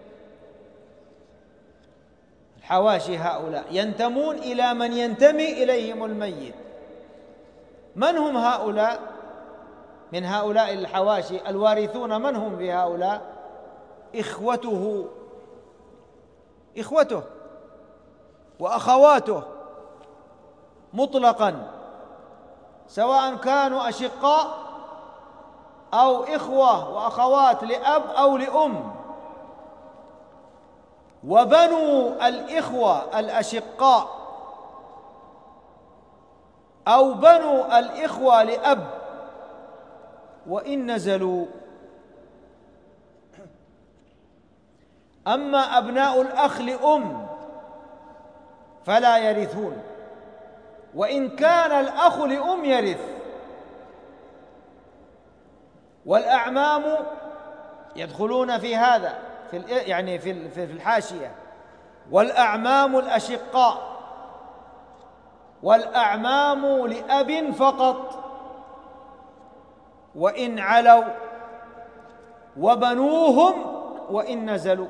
الحواشي هؤلاء ينتمون إلى من ينتمي إليهم الميت. من هم هؤلاء؟ من هؤلاء الحواشي الوارثون من هم بهؤلاء؟ إخوته وأخواته مطلقا، سواء كانوا أشقاء أو إخوة وأخوات لأب أو لأم، وبنو الإخوة الأشقاء أو بنو الإخوة لأب وإن نزلوا. أما أبناء الأخ لأم فلا يرثون، وإن كان الأخ لأم يرث. والأعمام يدخلون في هذا يعني في الحاشية، والأعمام الأشقاء، والأعمام لأب فقط وإن علوا، وبنوهم وإن نزلوا.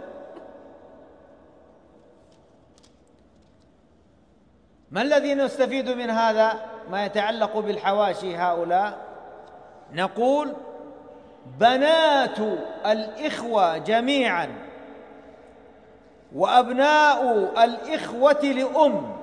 ما الذي نستفيد من هذا ما يتعلق بالحواشي هؤلاء؟ نقول بنات الإخوة جميعا وأبناء الإخوة لأم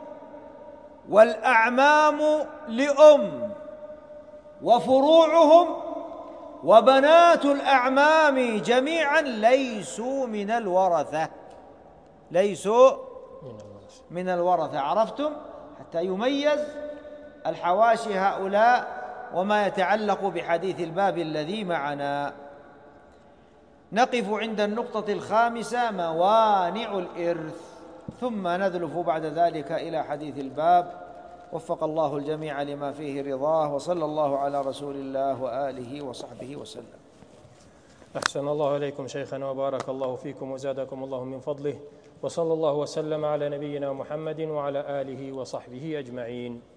والأعمام لأم وفروعهم وبنات الأعمام جميعا ليسوا من الورثة، ليسوا من الورثة. عرفتم؟ حتى يميز الحواشي هؤلاء وما يتعلق بحديث الباب الذي معنا. نقف عند النقطة الخامسة، موانع الإرث، ثم نذلف بعد ذلك إلى حديث الباب. وفق الله الجميع لما فيه رضاه، وصلى الله على رسول الله وآله وصحبه وسلم. أحسن الله إليكم شيخنا وبارك الله فيكم وزادكم الله من فضله، وصلى الله وسلم على نبينا محمد وعلى آله وصحبه أجمعين.